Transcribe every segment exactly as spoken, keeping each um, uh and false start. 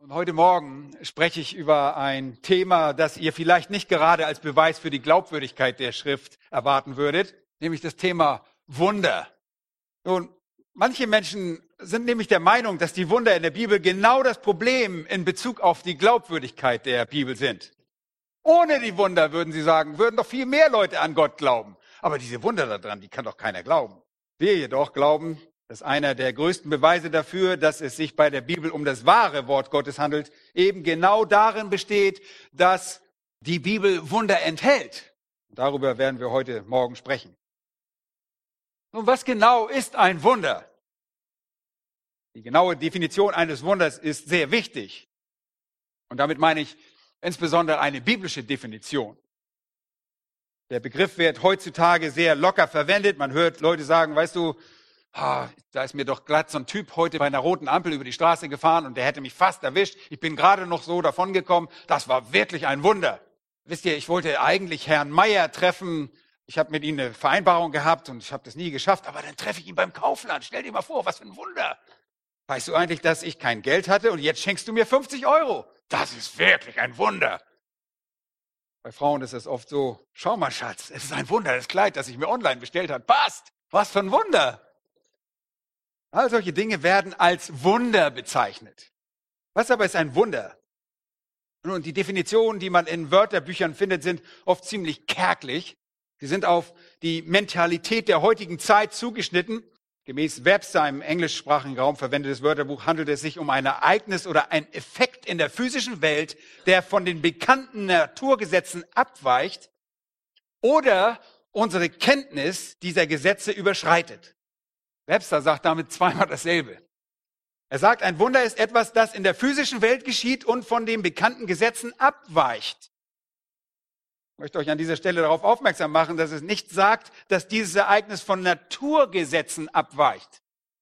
Und heute Morgen spreche ich über ein Thema, das ihr vielleicht nicht gerade als Beweis für die Glaubwürdigkeit der Schrift erwarten würdet, nämlich das Thema Wunder. Nun, manche Menschen sind nämlich der Meinung, dass die Wunder in der Bibel genau das Problem in Bezug auf die Glaubwürdigkeit der Bibel sind. Ohne die Wunder, würden sie sagen, würden doch viel mehr Leute an Gott glauben. Aber diese Wunder daran, die kann doch keiner glauben. Wir jedoch glauben, dass einer der größten Beweise dafür, dass es sich bei der Bibel um das wahre Wort Gottes handelt, eben genau darin besteht, dass die Bibel Wunder enthält. Darüber werden wir heute Morgen sprechen. Nun, was genau ist ein Wunder? Die genaue Definition eines Wunders ist sehr wichtig. Und damit meine ich insbesondere eine biblische Definition. Der Begriff wird heutzutage sehr locker verwendet. Man hört Leute sagen, weißt du, ah, da ist mir doch glatt so ein Typ heute bei einer roten Ampel über die Straße gefahren und der hätte mich fast erwischt. Ich bin gerade noch so davongekommen. Das war wirklich ein Wunder. Wisst ihr, ich wollte eigentlich Herrn Meier treffen. Ich habe mit ihm eine Vereinbarung gehabt und ich habe das nie geschafft. Aber dann treffe ich ihn beim Kaufland. Stell dir mal vor, was für ein Wunder. Weißt du eigentlich, dass ich kein Geld hatte und jetzt schenkst du mir fünfzig Euro? Das ist wirklich ein Wunder. Bei Frauen ist es oft so, schau mal Schatz, es ist ein Wunder, das Kleid, das ich mir online bestellt habe, passt. Was für ein Wunder. All solche Dinge werden als Wunder bezeichnet. Was aber ist ein Wunder? Nun, die Definitionen, die man in Wörterbüchern findet, sind oft ziemlich kärglich. Sie sind auf die Mentalität der heutigen Zeit zugeschnitten. Gemäß Webster im englischsprachigen Raum verwendetes Wörterbuch handelt es sich um ein Ereignis oder ein Effekt in der physischen Welt, der von den bekannten Naturgesetzen abweicht oder unsere Kenntnis dieser Gesetze überschreitet. Webster sagt damit zweimal dasselbe. Er sagt, ein Wunder ist etwas, das in der physischen Welt geschieht und von den bekannten Gesetzen abweicht. Ich möchte euch an dieser Stelle darauf aufmerksam machen, dass es nicht sagt, dass dieses Ereignis von Naturgesetzen abweicht.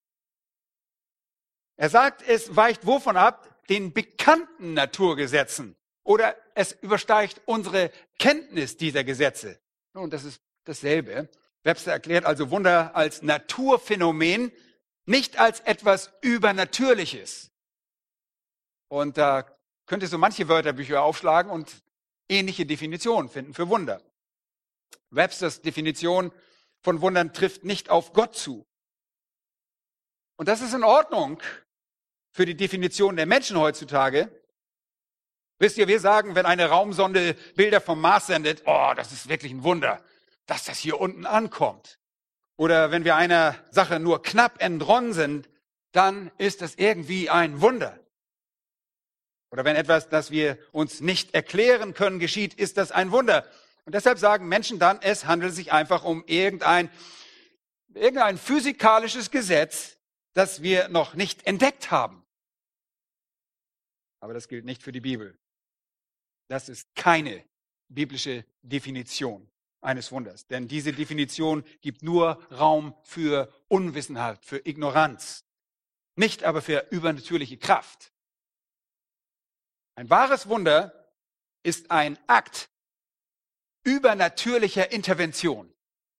Er sagt, es weicht wovon ab? Den bekannten Naturgesetzen. Oder es übersteigt unsere Kenntnis dieser Gesetze. Nun, das ist dasselbe. Webster erklärt also Wunder als Naturphänomen, nicht als etwas Übernatürliches. Und da könnt ihr so manche Wörterbücher aufschlagen und ähnliche Definitionen finden für Wunder. Websters Definition von Wundern trifft nicht auf Gott zu. Und das ist in Ordnung für die Definition der Menschen heutzutage. Wisst ihr, wir sagen, wenn eine Raumsonde Bilder vom Mars sendet, oh, das ist wirklich ein Wunder, dass das hier unten ankommt. Oder wenn wir einer Sache nur knapp entronnen sind, dann ist das irgendwie ein Wunder. Oder wenn etwas, das wir uns nicht erklären können, geschieht, ist das ein Wunder. Und deshalb sagen Menschen dann, es handelt sich einfach um irgendein, irgendein physikalisches Gesetz, das wir noch nicht entdeckt haben. Aber das gilt nicht für die Bibel. Das ist keine biblische Definition eines Wunders. Denn diese Definition gibt nur Raum für Unwissenheit, für Ignoranz. Nicht aber für übernatürliche Kraft. Ein wahres Wunder ist ein Akt übernatürlicher Intervention.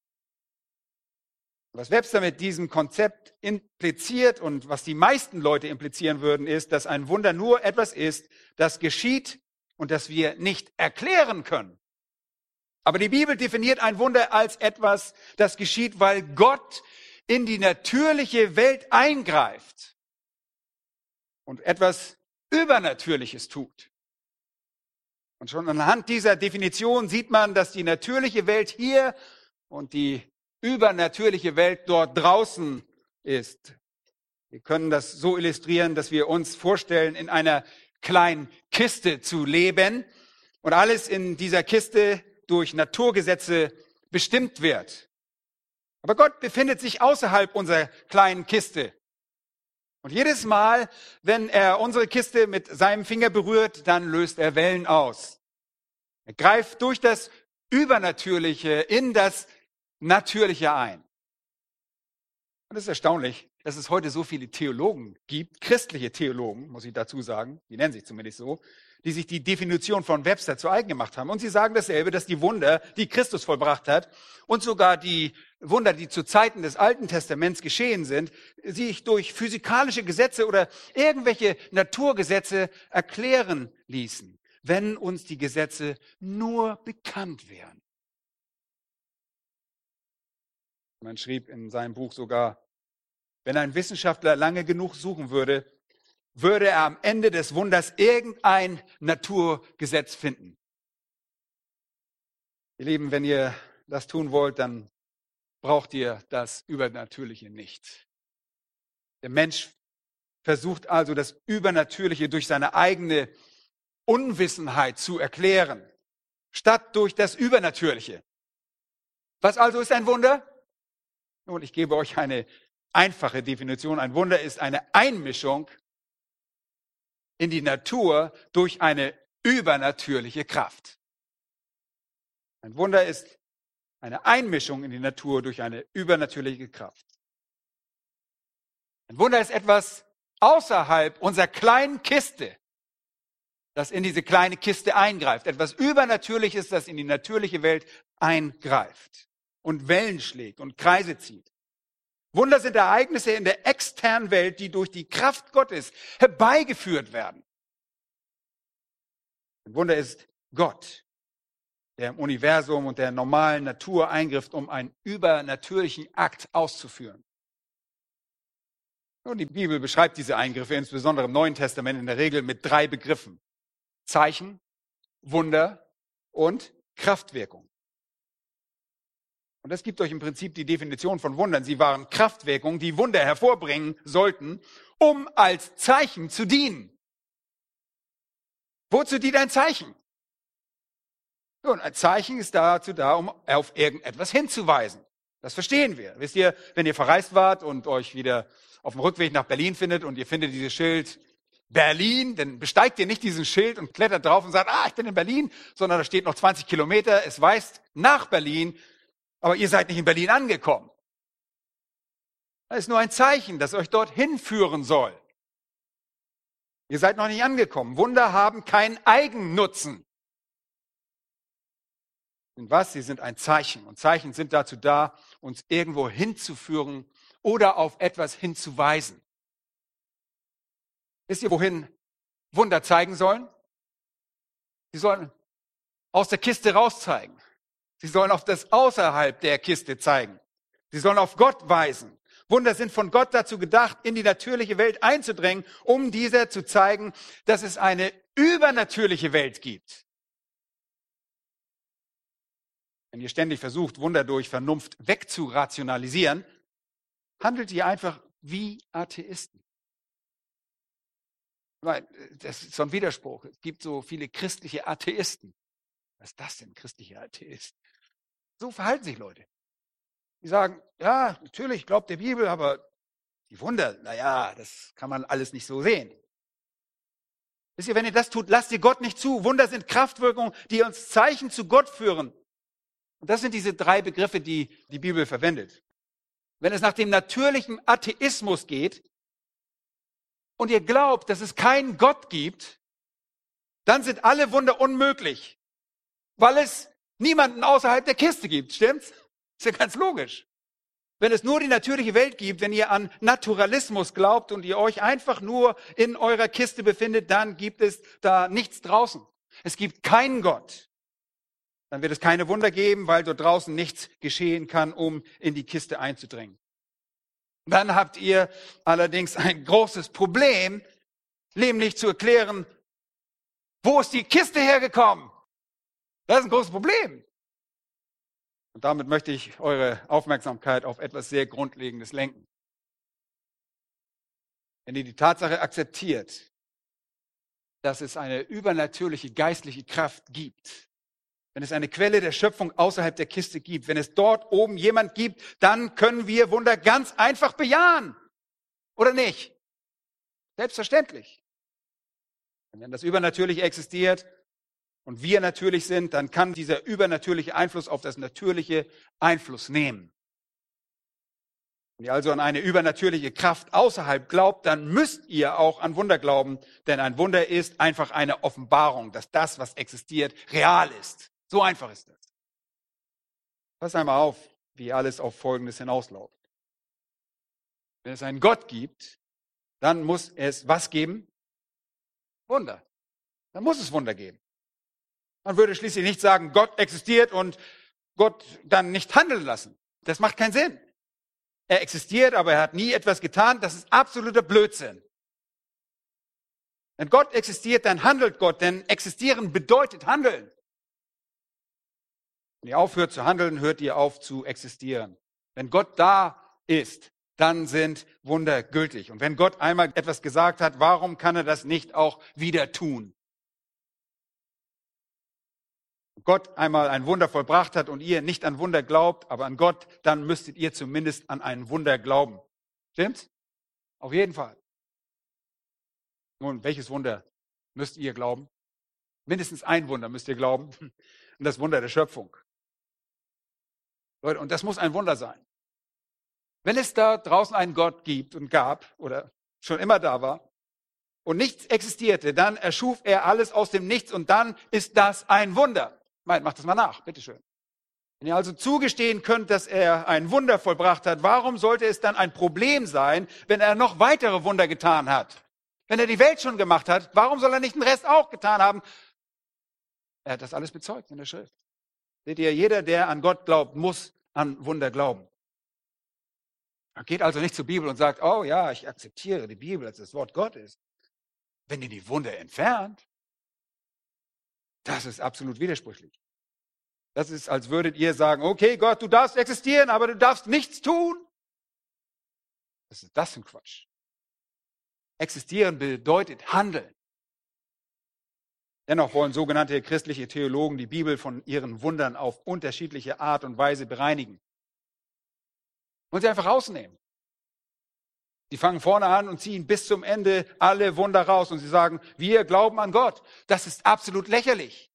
Was Webster mit diesem Konzept impliziert und was die meisten Leute implizieren würden, ist, dass ein Wunder nur etwas ist, das geschieht und das wir nicht erklären können. Aber die Bibel definiert ein Wunder als etwas, das geschieht, weil Gott in die natürliche Welt eingreift und etwas Übernatürliches tut. Und schon anhand dieser Definition sieht man, dass die natürliche Welt hier und die übernatürliche Welt dort draußen ist. Wir können das so illustrieren, dass wir uns vorstellen, in einer kleinen Kiste zu leben und alles in dieser Kiste durch Naturgesetze bestimmt wird. Aber Gott befindet sich außerhalb unserer kleinen Kiste. Und jedes Mal, wenn er unsere Kiste mit seinem Finger berührt, dann löst er Wellen aus. Er greift durch das Übernatürliche in das Natürliche ein. Und es ist erstaunlich, dass es heute so viele Theologen gibt, christliche Theologen, muss ich dazu sagen, die nennen sich zumindest so, die sich die Definition von Webster zu eigen gemacht haben. Und sie sagen dasselbe, dass die Wunder, die Christus vollbracht hat und sogar die Wunder, die zu Zeiten des Alten Testaments geschehen sind, sich durch physikalische Gesetze oder irgendwelche Naturgesetze erklären ließen, wenn uns die Gesetze nur bekannt wären. Man schrieb in seinem Buch sogar, wenn ein Wissenschaftler lange genug suchen würde, würde er am Ende des Wunders irgendein Naturgesetz finden. Ihr Lieben, wenn ihr das tun wollt, dann braucht ihr das Übernatürliche nicht. Der Mensch versucht also, das Übernatürliche durch seine eigene Unwissenheit zu erklären, statt durch das Übernatürliche. Was also ist ein Wunder? Nun, ich gebe euch eine einfache Definition. Ein Wunder ist eine Einmischung in die Natur durch eine übernatürliche Kraft. Ein Wunder ist eine Einmischung in die Natur durch eine übernatürliche Kraft. Ein Wunder ist etwas außerhalb unserer kleinen Kiste, das in diese kleine Kiste eingreift. Etwas Übernatürliches, das in die natürliche Welt eingreift und Wellen schlägt und Kreise zieht. Wunder sind Ereignisse in der externen Welt, die durch die Kraft Gottes herbeigeführt werden. Ein Wunder ist Gott, der im Universum und der normalen Natur eingreift, um einen übernatürlichen Akt auszuführen. Und die Bibel beschreibt diese Eingriffe, insbesondere im Neuen Testament, in der Regel mit drei Begriffen: Zeichen, Wunder und Kraftwirkung. Und das gibt euch im Prinzip die Definition von Wundern. Sie waren Kraftwirkungen, die Wunder hervorbringen sollten, um als Zeichen zu dienen. Wozu dient ein Zeichen? Nun, ein Zeichen ist dazu da, um auf irgendetwas hinzuweisen. Das verstehen wir. Wisst ihr, wenn ihr verreist wart und euch wieder auf dem Rückweg nach Berlin findet und ihr findet dieses Schild Berlin, dann besteigt ihr nicht diesen Schild und klettert drauf und sagt, ah, ich bin in Berlin, sondern da steht noch zwanzig Kilometer, es weist nach Berlin, aber ihr seid nicht in Berlin angekommen. Das ist nur ein Zeichen, das euch dorthin führen soll. Ihr seid noch nicht angekommen. Wunder haben keinen Eigennutzen. Und was? Sie sind ein Zeichen. Und Zeichen sind dazu da, uns irgendwo hinzuführen oder auf etwas hinzuweisen. Wisst ihr, wohin Wunder zeigen sollen? Sie sollen aus der Kiste rauszeigen. Sie sollen auf das Außerhalb der Kiste zeigen. Sie sollen auf Gott weisen. Wunder sind von Gott dazu gedacht, in die natürliche Welt einzudrängen, um dieser zu zeigen, dass es eine übernatürliche Welt gibt. Wenn ihr ständig versucht, Wunder durch Vernunft wegzurationalisieren, handelt ihr einfach wie Atheisten. Das ist so ein Widerspruch. Es gibt so viele christliche Atheisten. Was ist das denn, christliche Atheist? So verhalten sich Leute. Die sagen, ja, natürlich, glaubt der Bibel, aber die Wunder, naja, das kann man alles nicht so sehen. Wisst ihr, wenn ihr das tut, lasst ihr Gott nicht zu. Wunder sind Kraftwirkungen, die uns Zeichen zu Gott führen. Und das sind diese drei Begriffe, die die Bibel verwendet. Wenn es nach dem natürlichen Atheismus geht und ihr glaubt, dass es keinen Gott gibt, dann sind alle Wunder unmöglich, weil es niemanden außerhalb der Kiste gibt, stimmt's? Ist ja ganz logisch. Wenn es nur die natürliche Welt gibt, wenn ihr an Naturalismus glaubt und ihr euch einfach nur in eurer Kiste befindet, dann gibt es da nichts draußen. Es gibt keinen Gott. Dann wird es keine Wunder geben, weil dort draußen nichts geschehen kann, um in die Kiste einzudringen. Dann habt ihr allerdings ein großes Problem, nämlich zu erklären, wo ist die Kiste hergekommen? Das ist ein großes Problem. Und damit möchte ich eure Aufmerksamkeit auf etwas sehr Grundlegendes lenken. Wenn ihr die Tatsache akzeptiert, dass es eine übernatürliche geistliche Kraft gibt, wenn es eine Quelle der Schöpfung außerhalb der Kiste gibt, wenn es dort oben jemand gibt, dann können wir Wunder ganz einfach bejahen. Oder nicht? Selbstverständlich. Und wenn das Übernatürliche existiert und wir natürlich sind, dann kann dieser übernatürliche Einfluss auf das Natürliche Einfluss nehmen. Wenn ihr also an eine übernatürliche Kraft außerhalb glaubt, dann müsst ihr auch an Wunder glauben, denn ein Wunder ist einfach eine Offenbarung, dass das, was existiert, real ist. So einfach ist das. Pass einmal auf, wie alles auf Folgendes hinausläuft. Wenn es einen Gott gibt, dann muss es was geben? Wunder. Dann muss es Wunder geben. Man würde schließlich nicht sagen, Gott existiert und Gott dann nicht handeln lassen. Das macht keinen Sinn. Er existiert, aber er hat nie etwas getan. Das ist absoluter Blödsinn. Wenn Gott existiert, dann handelt Gott, denn existieren bedeutet handeln. Wenn ihr aufhört zu handeln, hört ihr auf zu existieren. Wenn Gott da ist, dann sind Wunder gültig. Und wenn Gott einmal etwas gesagt hat, warum kann er das nicht auch wieder tun? Wenn Gott einmal ein Wunder vollbracht hat und ihr nicht an Wunder glaubt, aber an Gott, dann müsstet ihr zumindest an ein Wunder glauben. Stimmt's? Auf jeden Fall. Nun, welches Wunder müsst ihr glauben? Mindestens ein Wunder müsst ihr glauben. Und das Wunder der Schöpfung. Leute, und das muss ein Wunder sein. Wenn es da draußen einen Gott gibt und gab oder schon immer da war und nichts existierte, dann erschuf er alles aus dem Nichts und dann ist das ein Wunder. Meint, macht das mal nach, bitteschön. Wenn ihr also zugestehen könnt, dass er ein Wunder vollbracht hat, warum sollte es dann ein Problem sein, wenn er noch weitere Wunder getan hat? Wenn er die Welt schon gemacht hat, warum soll er nicht den Rest auch getan haben? Er hat das alles bezeugt in der Schrift. Seht ihr, jeder, der an Gott glaubt, muss an Wunder glauben. Man geht also nicht zur Bibel und sagt, oh ja, ich akzeptiere die Bibel als das Wort Gottes. Wenn ihr die Wunder entfernt, das ist absolut widersprüchlich. Das ist, als würdet ihr sagen, okay Gott, du darfst existieren, aber du darfst nichts tun. Was ist das für ein Quatsch? Existieren bedeutet handeln. Dennoch wollen sogenannte christliche Theologen die Bibel von ihren Wundern auf unterschiedliche Art und Weise bereinigen. Und sie einfach rausnehmen. Sie fangen vorne an und ziehen bis zum Ende alle Wunder raus. Und sie sagen, wir glauben an Gott. Das ist absolut lächerlich.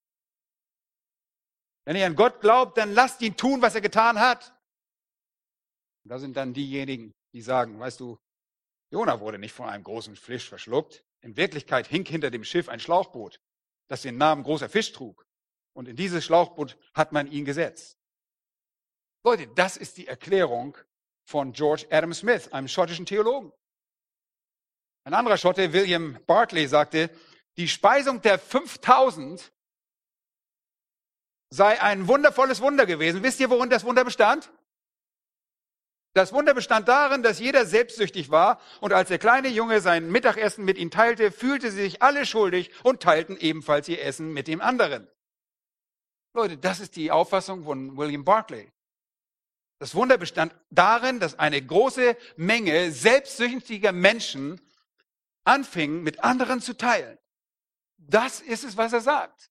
Wenn ihr an Gott glaubt, dann lasst ihn tun, was er getan hat. Und da sind dann diejenigen, die sagen, weißt du, Jona wurde nicht von einem großen Fisch verschluckt. In Wirklichkeit hing hinter dem Schiff ein Schlauchboot, das den Namen großer Fisch trug. Und in dieses Schlauchboot hat man ihn gesetzt. Leute, das ist die Erklärung von George Adam Smith, einem schottischen Theologen. Ein anderer Schotte, William Barclay, sagte, die Speisung der fünftausend sei ein wundervolles Wunder gewesen. Wisst ihr, worin das Wunder bestand? Das Wunder bestand darin, dass jeder selbstsüchtig war und als der kleine Junge sein Mittagessen mit ihm teilte, fühlte sie sich alle schuldig und teilten ebenfalls ihr Essen mit dem anderen. Leute, das ist die Auffassung von William Barclay. Das Wunder bestand darin, dass eine große Menge selbstsüchtiger Menschen anfingen, mit anderen zu teilen. Das ist es, was er sagt.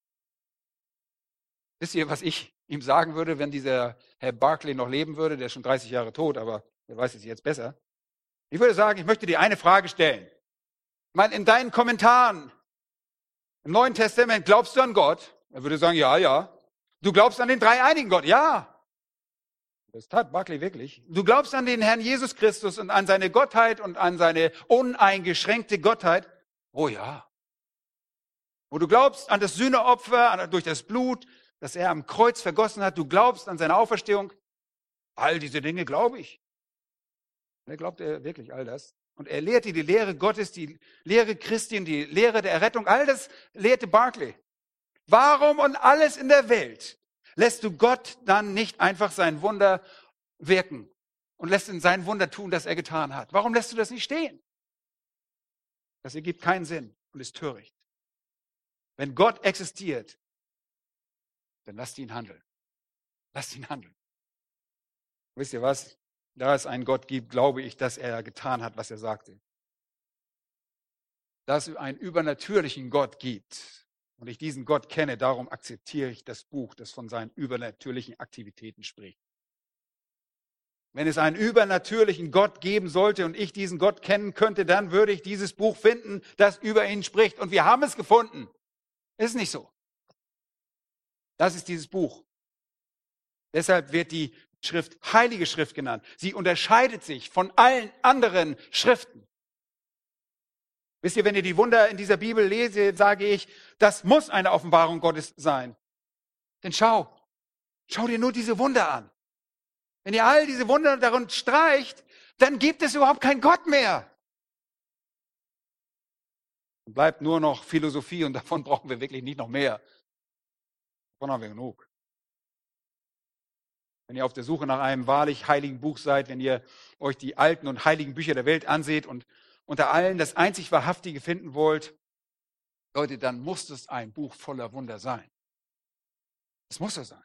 Wisst ihr, was ich ihm sagen würde, wenn dieser Herr Barclay noch leben würde? Der ist schon dreißig Jahre tot, aber wer weiß es jetzt besser. Ich würde sagen, ich möchte dir eine Frage stellen. Ich meine, in deinen Kommentaren im Neuen Testament, glaubst du an Gott? Er würde sagen, ja, ja. Du glaubst an den dreieinigen Gott? Ja. Das tat Barclay wirklich. Du glaubst an den Herrn Jesus Christus und an seine Gottheit und an seine uneingeschränkte Gottheit? Oh ja. Und du glaubst an das Sühneopfer, an, durch das Blut, das er am Kreuz vergossen hat. Du glaubst an seine Auferstehung. All diese Dinge glaube ich. Er glaubt er wirklich all das. Und er lehrte die Lehre Gottes, die Lehre Christi und die Lehre der Errettung. All das lehrte Barclay. Warum und alles in der Welt lässt du Gott dann nicht einfach sein Wunder wirken und lässt ihn sein Wunder tun, das er getan hat? Warum lässt du das nicht stehen? Das ergibt keinen Sinn und ist töricht. Wenn Gott existiert, dann lasst ihn handeln. Lasst ihn handeln. Wisst ihr was? Da es einen Gott gibt, glaube ich, dass er getan hat, was er sagte. Da es einen übernatürlichen Gott gibt und ich diesen Gott kenne, darum akzeptiere ich das Buch, das von seinen übernatürlichen Aktivitäten spricht. Wenn es einen übernatürlichen Gott geben sollte und ich diesen Gott kennen könnte, dann würde ich dieses Buch finden, das über ihn spricht. Und wir haben es gefunden. Ist nicht so. Das ist dieses Buch. Deshalb wird die Schrift Heilige Schrift genannt. Sie unterscheidet sich von allen anderen Schriften. Wisst ihr, wenn ihr die Wunder in dieser Bibel lese, sage ich, das muss eine Offenbarung Gottes sein. Denn schau, schau dir nur diese Wunder an. Wenn ihr all diese Wunder darin streicht, dann gibt es überhaupt keinen Gott mehr. Dann bleibt nur noch Philosophie und davon brauchen wir wirklich nicht noch mehr. Davon haben wir genug. Wenn ihr auf der Suche nach einem wahrlich heiligen Buch seid, wenn ihr euch die alten und heiligen Bücher der Welt anseht und unter allen das einzig Wahrhaftige finden wollt, Leute, dann muss es ein Buch voller Wunder sein. Es muss so sein.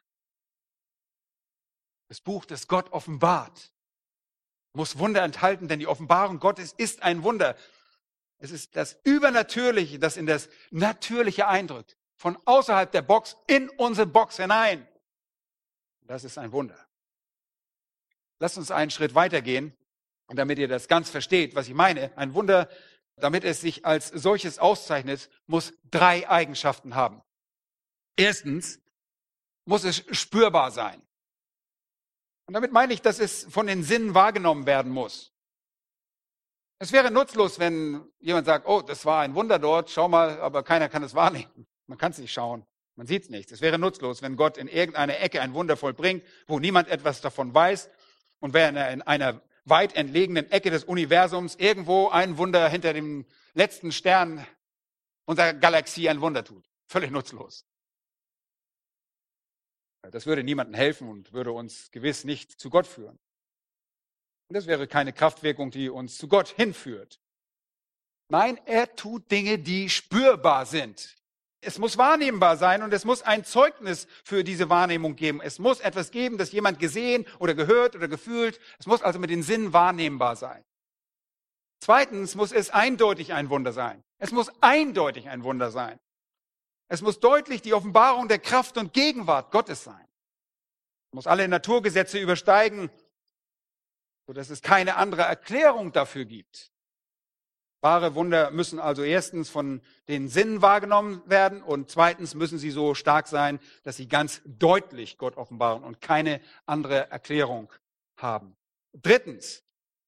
Das Buch, das Gott offenbart, muss Wunder enthalten, denn die Offenbarung Gottes ist ein Wunder. Es ist das Übernatürliche, das in das Natürliche eindrückt. Von außerhalb der Box in unsere Box hinein. Das ist ein Wunder. Lasst uns einen Schritt weitergehen, und damit ihr das ganz versteht, was ich meine. Ein Wunder, damit es sich als solches auszeichnet, muss drei Eigenschaften haben. Erstens muss es spürbar sein. Und damit meine ich, dass es von den Sinnen wahrgenommen werden muss. Es wäre nutzlos, wenn jemand sagt, oh, das war ein Wunder dort, schau mal, aber keiner kann es wahrnehmen. Man kann es nicht schauen. Man sieht es nicht. Es wäre nutzlos, wenn Gott in irgendeiner Ecke ein Wunder vollbringt, wo niemand etwas davon weiß. Und wenn er in einer weit entlegenen Ecke des Universums irgendwo ein Wunder hinter dem letzten Stern unserer Galaxie ein Wunder tut. Völlig nutzlos. Das würde niemandem helfen und würde uns gewiss nicht zu Gott führen. Und das wäre keine Kraftwirkung, die uns zu Gott hinführt. Nein, er tut Dinge, die spürbar sind. Es muss wahrnehmbar sein und es muss ein Zeugnis für diese Wahrnehmung geben. Es muss etwas geben, das jemand gesehen oder gehört oder gefühlt. Es muss also mit den Sinnen wahrnehmbar sein. Zweitens muss es eindeutig ein Wunder sein. Es muss eindeutig ein Wunder sein. Es muss deutlich die Offenbarung der Kraft und Gegenwart Gottes sein. Es muss alle Naturgesetze übersteigen, sodass es keine andere Erklärung dafür gibt. Wahre Wunder müssen also erstens von den Sinnen wahrgenommen werden und zweitens müssen sie so stark sein, dass sie ganz deutlich Gott offenbaren und keine andere Erklärung haben. Drittens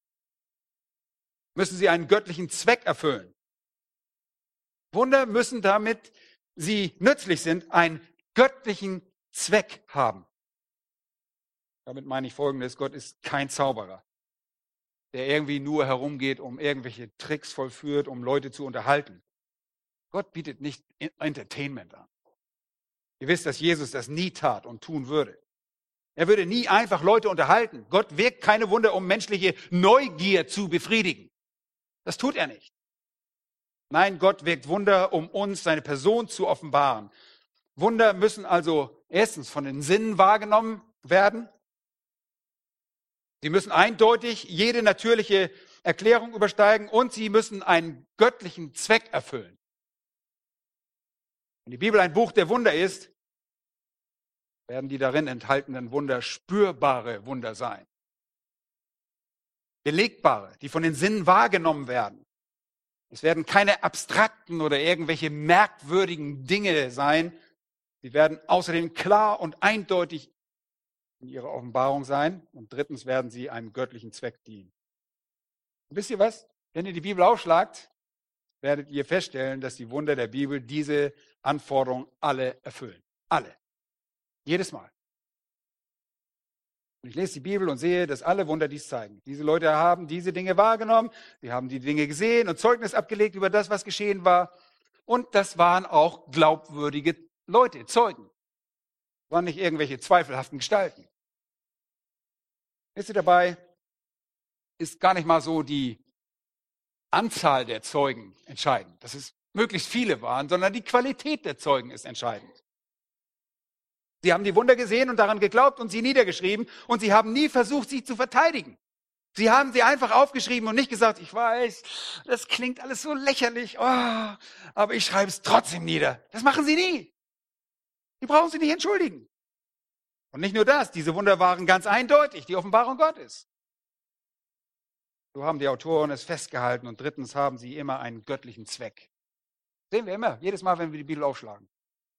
müssen sie einen göttlichen Zweck erfüllen. Wunder müssen, damit sie nützlich sind, einen göttlichen Zweck haben. Damit meine ich Folgendes: Gott ist kein Zauberer, der irgendwie nur herumgeht, um irgendwelche Tricks vollführt, um Leute zu unterhalten. Gott bietet nicht Entertainment an. Ihr wisst, dass Jesus das nie tat und tun würde. Er würde nie einfach Leute unterhalten. Gott wirkt keine Wunder, um menschliche Neugier zu befriedigen. Das tut er nicht. Nein, Gott wirkt Wunder, um uns seine Person zu offenbaren. Wunder müssen also erstens von den Sinnen wahrgenommen werden. Sie müssen eindeutig jede natürliche Erklärung übersteigen und sie müssen einen göttlichen Zweck erfüllen. Wenn die Bibel ein Buch der Wunder ist, werden die darin enthaltenen Wunder spürbare Wunder sein. Belegbare, die von den Sinnen wahrgenommen werden. Es werden keine abstrakten oder irgendwelche merkwürdigen Dinge sein. Sie werden außerdem klar und eindeutig in ihrer Offenbarung sein. Und drittens werden sie einem göttlichen Zweck dienen. Und wisst ihr was? Wenn ihr die Bibel aufschlagt, werdet ihr feststellen, dass die Wunder der Bibel diese Anforderungen alle erfüllen. Alle. Jedes Mal. Und ich lese die Bibel und sehe, dass alle Wunder dies zeigen. Diese Leute haben diese Dinge wahrgenommen, sie haben die Dinge gesehen und Zeugnis abgelegt über das, was geschehen war. Und das waren auch glaubwürdige Leute, Zeugen. Das waren nicht irgendwelche zweifelhaften Gestalten. Wisst ihr, dabei ist gar nicht mal so die Anzahl der Zeugen entscheidend, dass es möglichst viele waren, sondern die Qualität der Zeugen ist entscheidend. Sie haben die Wunder gesehen und daran geglaubt und sie niedergeschrieben und sie haben nie versucht, sie zu verteidigen. Sie haben sie einfach aufgeschrieben und nicht gesagt, ich weiß, das klingt alles so lächerlich, oh, aber ich schreibe es trotzdem nieder. Das machen sie nie. Die brauchen sie nicht entschuldigen. Und nicht nur das, diese Wunder waren ganz eindeutig, die Offenbarung Gottes. So haben die Autoren es festgehalten und drittens haben sie immer einen göttlichen Zweck. Das sehen wir immer, jedes Mal, wenn wir die Bibel aufschlagen.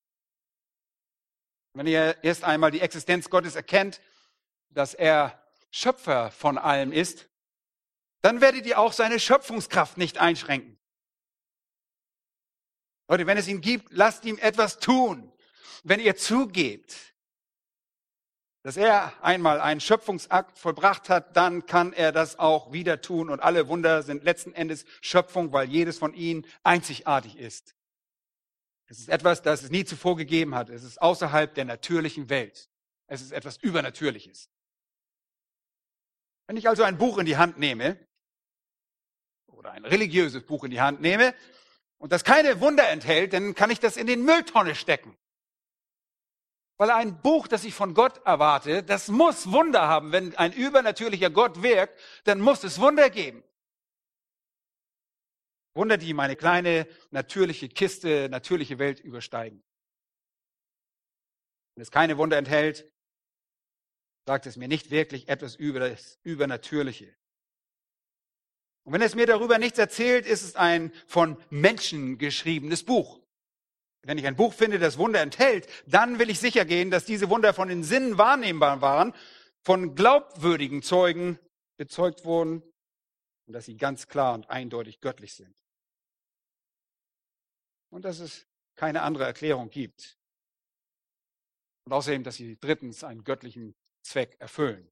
Wenn ihr erst einmal die Existenz Gottes erkennt, dass er Schöpfer von allem ist, dann werdet ihr auch seine Schöpfungskraft nicht einschränken. Leute, wenn es ihn gibt, lasst ihm etwas tun. Wenn ihr zugebt, dass er einmal einen Schöpfungsakt vollbracht hat, dann kann er das auch wieder tun. Und alle Wunder sind letzten Endes Schöpfung, weil jedes von ihnen einzigartig ist. Es ist etwas, das es nie zuvor gegeben hat. Es ist außerhalb der natürlichen Welt. Es ist etwas Übernatürliches. Wenn ich also ein Buch in die Hand nehme, oder ein religiöses Buch in die Hand nehme, und das keine Wunder enthält, dann kann ich das in den Mülltonne stecken. Weil ein Buch, das ich von Gott erwarte, das muss Wunder haben. Wenn ein übernatürlicher Gott wirkt, dann muss es Wunder geben. Wunder, die meine kleine, natürliche Kiste, natürliche Welt übersteigen. Wenn es keine Wunder enthält, sagt es mir nicht wirklich etwas über das Übernatürliche. Und wenn es mir darüber nichts erzählt, ist es ein von Menschen geschriebenes Buch. Wenn ich ein Buch finde, das Wunder enthält, dann will ich sicher gehen, dass diese Wunder von den Sinnen wahrnehmbar waren, von glaubwürdigen Zeugen bezeugt wurden und dass sie ganz klar und eindeutig göttlich sind. Und dass es keine andere Erklärung gibt. Und außerdem, dass sie drittens einen göttlichen Zweck erfüllen.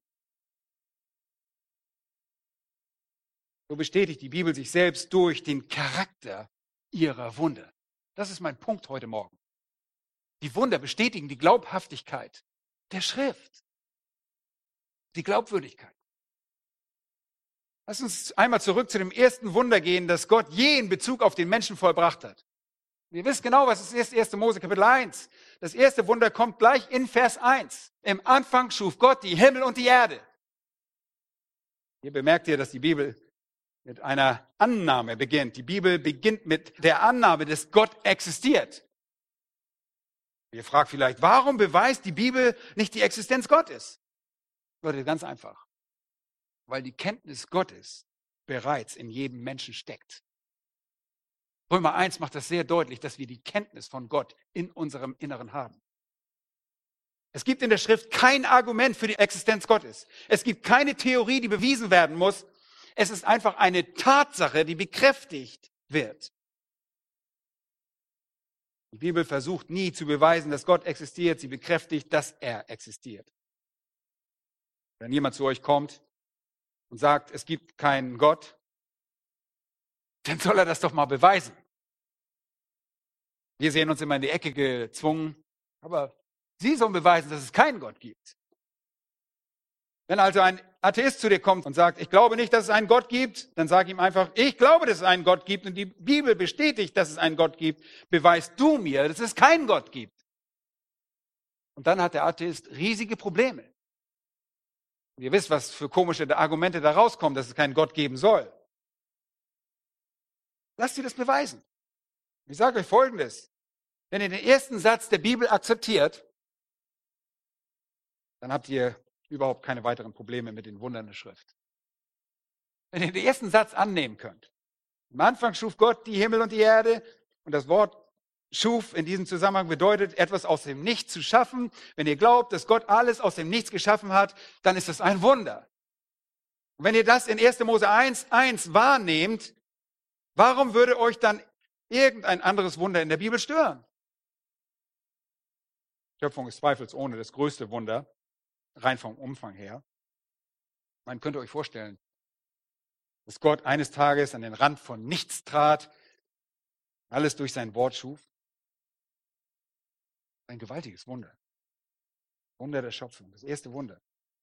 So bestätigt die Bibel sich selbst durch den Charakter ihrer Wunder. Das ist mein Punkt heute Morgen. Die Wunder bestätigen die Glaubhaftigkeit der Schrift. Die Glaubwürdigkeit. Lass uns einmal zurück zu dem ersten Wunder gehen, das Gott je in Bezug auf den Menschen vollbracht hat. Wir wissen genau, was es ist, erste Mose Kapitel eins. Das erste Wunder kommt gleich in Vers eins. Im Anfang schuf Gott die Himmel und die Erde. Hier bemerkt ihr, dass die Bibel mit einer Annahme beginnt. Die Bibel beginnt mit der Annahme, dass Gott existiert. Ihr fragt vielleicht, warum beweist die Bibel nicht die Existenz Gottes? Leute, ganz einfach. Weil die Kenntnis Gottes bereits in jedem Menschen steckt. Römer eins macht das sehr deutlich, dass wir die Kenntnis von Gott in unserem Inneren haben. Es gibt in der Schrift kein Argument für die Existenz Gottes. Es gibt keine Theorie, die bewiesen werden muss. Es ist einfach eine Tatsache, die bekräftigt wird. Die Bibel versucht nie zu beweisen, dass Gott existiert. Sie bekräftigt, dass er existiert. Wenn jemand zu euch kommt und sagt, es gibt keinen Gott, dann soll er das doch mal beweisen. Wir sehen uns immer in die Ecke gezwungen, aber Sie sollen beweisen, dass es keinen Gott gibt. Wenn also ein Atheist zu dir kommt und sagt, ich glaube nicht, dass es einen Gott gibt, dann sag ihm einfach, ich glaube, dass es einen Gott gibt und die Bibel bestätigt, dass es einen Gott gibt. Beweist du mir, dass es keinen Gott gibt. Und dann hat der Atheist riesige Probleme. Und ihr wisst, was für komische Argumente da rauskommen, dass es keinen Gott geben soll. Lasst sie das beweisen. Ich sage euch Folgendes. Wenn ihr den ersten Satz der Bibel akzeptiert, dann habt ihr überhaupt keine weiteren Probleme mit den Wundern der Schrift. Wenn ihr den ersten Satz annehmen könnt. Am Anfang schuf Gott die Himmel und die Erde. Und das Wort schuf in diesem Zusammenhang bedeutet, etwas aus dem Nichts zu schaffen. Wenn ihr glaubt, dass Gott alles aus dem Nichts geschaffen hat, dann ist das ein Wunder. Und wenn ihr das in erste Mose eins eins wahrnehmt, warum würde euch dann irgendein anderes Wunder in der Bibel stören? Schöpfung ist zweifelsohne das größte Wunder, rein vom Umfang her. Man könnte euch vorstellen, dass Gott eines Tages an den Rand von nichts trat, alles durch sein Wort schuf. Ein gewaltiges Wunder. Wunder der Schöpfung, das erste Wunder.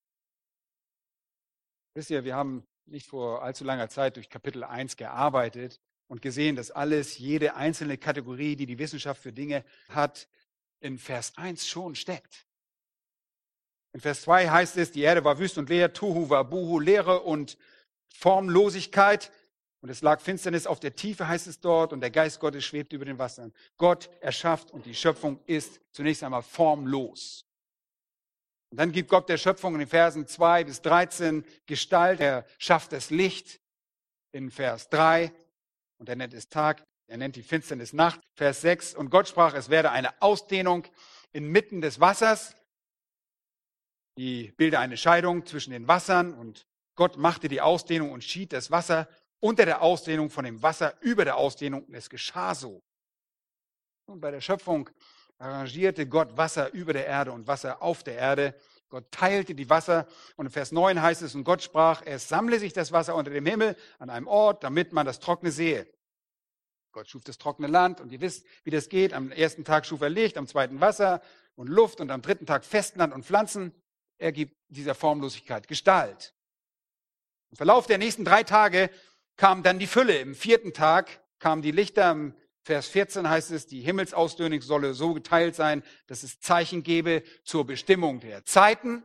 Wisst ihr, wir haben nicht vor allzu langer Zeit durch Kapitel eins gearbeitet und gesehen, dass alles, jede einzelne Kategorie, die die Wissenschaft für Dinge hat, in Vers eins schon steckt. In Vers zwei heißt es, die Erde war wüst und leer, Tuhu war Buhu, Leere und Formlosigkeit. Und es lag Finsternis auf der Tiefe, heißt es dort, und der Geist Gottes schwebt über den Wassern. Gott erschafft und die Schöpfung ist zunächst einmal formlos. Und dann gibt Gott der Schöpfung in den Versen zwei bis dreizehn Gestalt. Er schafft das Licht in Vers drei und er nennt es Tag. Er nennt die Finsternis Nacht. Vers sechs. Und Gott sprach, es werde eine Ausdehnung inmitten des Wassers. Die bilde eine Scheidung zwischen den Wassern. Und Gott machte die Ausdehnung und schied das Wasser unter der Ausdehnung von dem Wasser über der Ausdehnung. Und es geschah so. Und bei der Schöpfung arrangierte Gott Wasser über der Erde und Wasser auf der Erde. Gott teilte die Wasser und in Vers neun heißt es, und Gott sprach, er sammle sich das Wasser unter dem Himmel an einem Ort, damit man das Trockene sehe. Gott schuf das trockene Land und ihr wisst, wie das geht. Am ersten Tag schuf er Licht, am zweiten Wasser und Luft und am dritten Tag Festland und Pflanzen. Er gibt dieser Formlosigkeit Gestalt. Im Verlauf der nächsten drei Tage kam dann die Fülle. Im vierten Tag kamen die Lichter. Im Vers vierzehn heißt es, die Himmelsausdehnung solle so geteilt sein, dass es Zeichen gebe zur Bestimmung der Zeiten,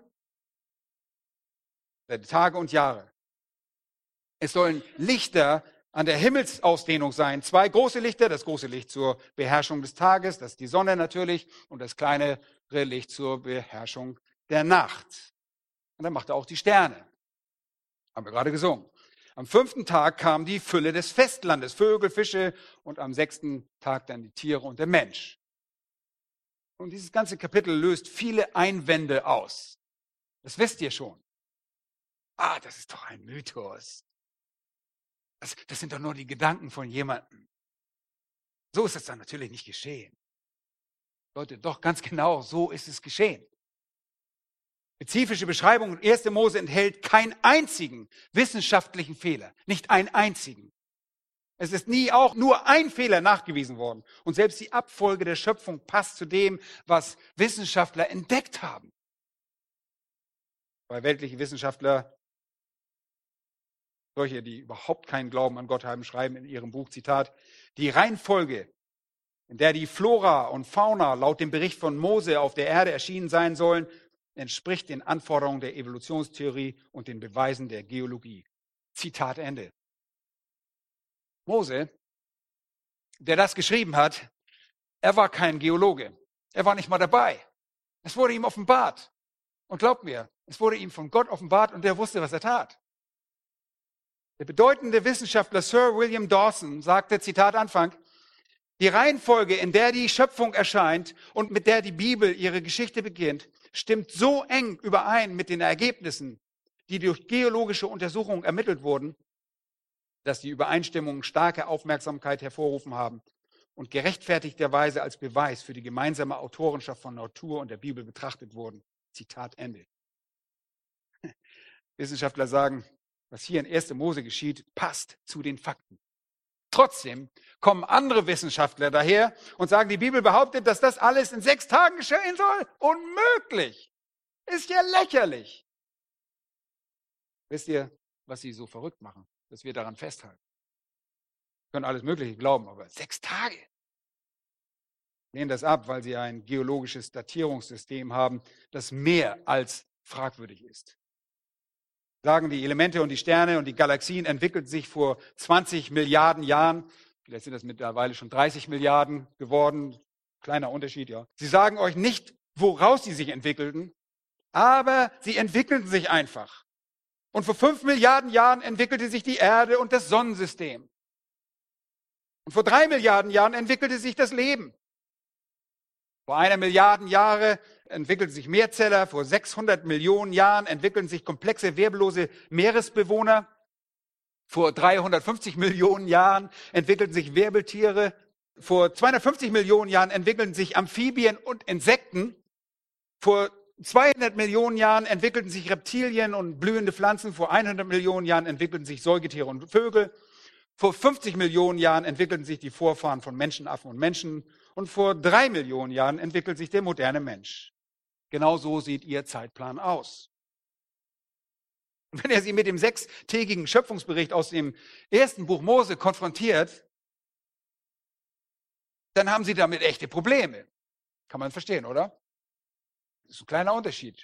der Tage und Jahre. Es sollen Lichter an der Himmelsausdehnung sein. Zwei große Lichter, das große Licht zur Beherrschung des Tages, das ist die Sonne natürlich, und das kleinere Licht zur Beherrschung der Nacht. Und dann macht er auch die Sterne. Haben wir gerade gesungen. Am fünften Tag kam die Fülle des Festlandes, Vögel, Fische, und am sechsten Tag dann die Tiere und der Mensch. Und dieses ganze Kapitel löst viele Einwände aus. Das wisst ihr schon. Ah, das ist doch ein Mythos. Das, das sind doch nur die Gedanken von jemandem. So ist es dann natürlich nicht geschehen. Leute, doch ganz genau, so ist es geschehen. Spezifische Beschreibung in erster Mose enthält keinen einzigen wissenschaftlichen Fehler. Nicht einen einzigen. Es ist nie auch nur ein Fehler nachgewiesen worden. Und selbst die Abfolge der Schöpfung passt zu dem, was Wissenschaftler entdeckt haben. Weil weltliche Wissenschaftler, solche, die überhaupt keinen Glauben an Gott haben, schreiben in ihrem Buch, Zitat, die Reihenfolge, in der die Flora und Fauna laut dem Bericht von Mose auf der Erde erschienen sein sollen, entspricht den Anforderungen der Evolutionstheorie und den Beweisen der Geologie. Zitat Ende. Mose, der das geschrieben hat, er war kein Geologe. Er war nicht mal dabei. Es wurde ihm offenbart. Und glaubt mir, es wurde ihm von Gott offenbart und er wusste, was er tat. Der bedeutende Wissenschaftler Sir William Dawson sagte, Zitat Anfang, die Reihenfolge, in der die Schöpfung erscheint und mit der die Bibel ihre Geschichte beginnt, stimmt so eng überein mit den Ergebnissen, die durch geologische Untersuchungen ermittelt wurden, dass die Übereinstimmungen starke Aufmerksamkeit hervorrufen haben und gerechtfertigterweise als Beweis für die gemeinsame Autorenschaft von Natur und der Bibel betrachtet wurden. Zitat Ende. Wissenschaftler sagen, was hier in erster Mose geschieht, passt zu den Fakten. Trotzdem kommen andere Wissenschaftler daher und sagen, die Bibel behauptet, dass das alles in sechs Tagen geschehen soll. Unmöglich. Ist ja lächerlich. Wisst ihr, was sie so verrückt machen, dass wir daran festhalten? Wir können alles Mögliche glauben, aber sechs Tage. Lehnen das ab, weil sie ein geologisches Datierungssystem haben, das mehr als fragwürdig ist. Sagen, die Elemente und die Sterne und die Galaxien entwickelten sich vor zwanzig Milliarden Jahren. Vielleicht sind das mittlerweile schon dreißig Milliarden geworden. Kleiner Unterschied, ja. Sie sagen euch nicht, woraus sie sich entwickelten, aber sie entwickelten sich einfach. Und vor fünf Milliarden Jahren entwickelte sich die Erde und das Sonnensystem. Und vor drei Milliarden Jahren entwickelte sich das Leben. Vor einer Milliarde Jahre entwickelten sich Meerzeller, vor sechshundert Millionen Jahren entwickelten sich komplexe, wirbellose Meeresbewohner. Vor dreihundertfünfzig Millionen Jahren entwickelten sich Wirbeltiere. Vor zweihundertfünfzig Millionen Jahren entwickelten sich Amphibien und Insekten. Vor zweihundert Millionen Jahren entwickelten sich Reptilien und blühende Pflanzen. Vor hundert Millionen Jahren entwickelten sich Säugetiere und Vögel. Vor fünfzig Millionen Jahren entwickelten sich die Vorfahren von Menschen, Affen und Menschen. Und vor drei Millionen Jahren entwickelt sich der moderne Mensch. Genau so sieht ihr Zeitplan aus. Und wenn er sie mit dem sechstägigen Schöpfungsbericht aus dem ersten Buch Mose konfrontiert, dann haben sie damit echte Probleme. Kann man verstehen, oder? Das ist ein kleiner Unterschied.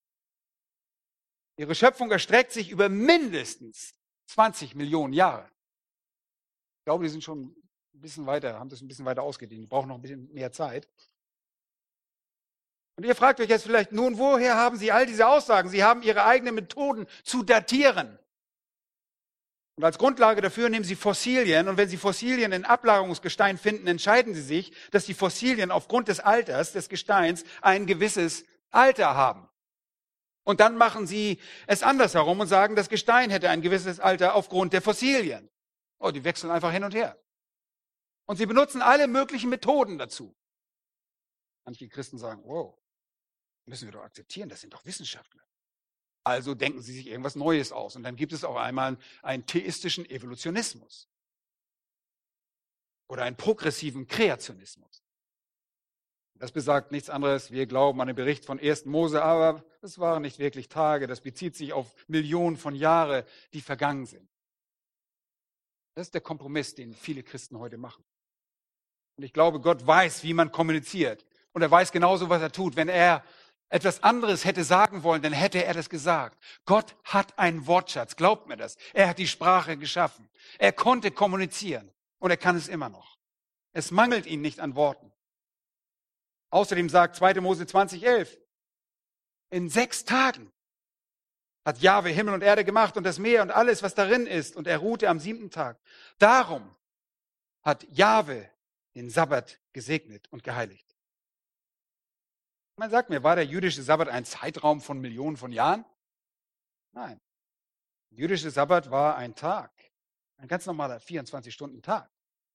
Ihre Schöpfung erstreckt sich über mindestens zwanzig Millionen Jahre. Ich glaube, die sind schon ein bisschen weiter, haben das ein bisschen weiter ausgedehnt. Die brauchen noch ein bisschen mehr Zeit. Und ihr fragt euch jetzt vielleicht, nun, woher haben sie all diese Aussagen? Sie haben ihre eigenen Methoden zu datieren. Und als Grundlage dafür nehmen sie Fossilien. Und wenn sie Fossilien in Ablagerungsgestein finden, entscheiden sie sich, dass die Fossilien aufgrund des Alters des Gesteins ein gewisses Alter haben. Und dann machen sie es andersherum und sagen, das Gestein hätte ein gewisses Alter aufgrund der Fossilien. Oh, die wechseln einfach hin und her. Und sie benutzen alle möglichen Methoden dazu. Manche Christen sagen, wow, Müssen wir doch akzeptieren, das sind doch Wissenschaftler. Also denken sie sich irgendwas Neues aus. Und dann gibt es auch einmal einen theistischen Evolutionismus oder einen progressiven Kreationismus. Das besagt nichts anderes. Wir glauben an den Bericht von ersten Mose, aber es waren nicht wirklich Tage. Das bezieht sich auf Millionen von Jahren, die vergangen sind. Das ist der Kompromiss, den viele Christen heute machen. Und ich glaube, Gott weiß, wie man kommuniziert. Und er weiß genauso, was er tut. Wenn er etwas anderes hätte sagen wollen, dann hätte er das gesagt. Gott hat einen Wortschatz, glaubt mir das. Er hat die Sprache geschaffen. Er konnte kommunizieren und er kann es immer noch. Es mangelt ihn nicht an Worten. Außerdem sagt zweiter Mose zwanzig elf, in sechs Tagen hat Jahwe Himmel und Erde gemacht und das Meer und alles, was darin ist. Und er ruhte am siebten Tag. Darum hat Jahwe den Sabbat gesegnet und geheiligt. Man sagt mir, war der jüdische Sabbat ein Zeitraum von Millionen von Jahren? Nein. Der jüdische Sabbat war ein Tag. Ein ganz normaler vierundzwanzig-Stunden-Tag.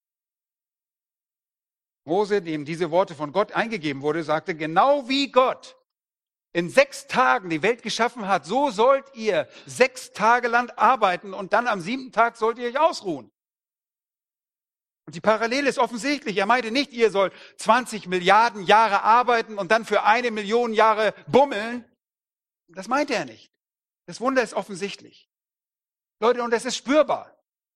Mose, dem diese Worte von Gott eingegeben wurde, sagte, genau wie Gott in sechs Tagen die Welt geschaffen hat, so sollt ihr sechs Tage lang arbeiten und dann am siebten Tag sollt ihr euch ausruhen. Und die Parallele ist offensichtlich. Er meinte nicht, ihr sollt zwanzig Milliarden Jahre arbeiten und dann für eine Million Jahre bummeln. Das meinte er nicht. Das Wunder ist offensichtlich. Leute, und es ist spürbar.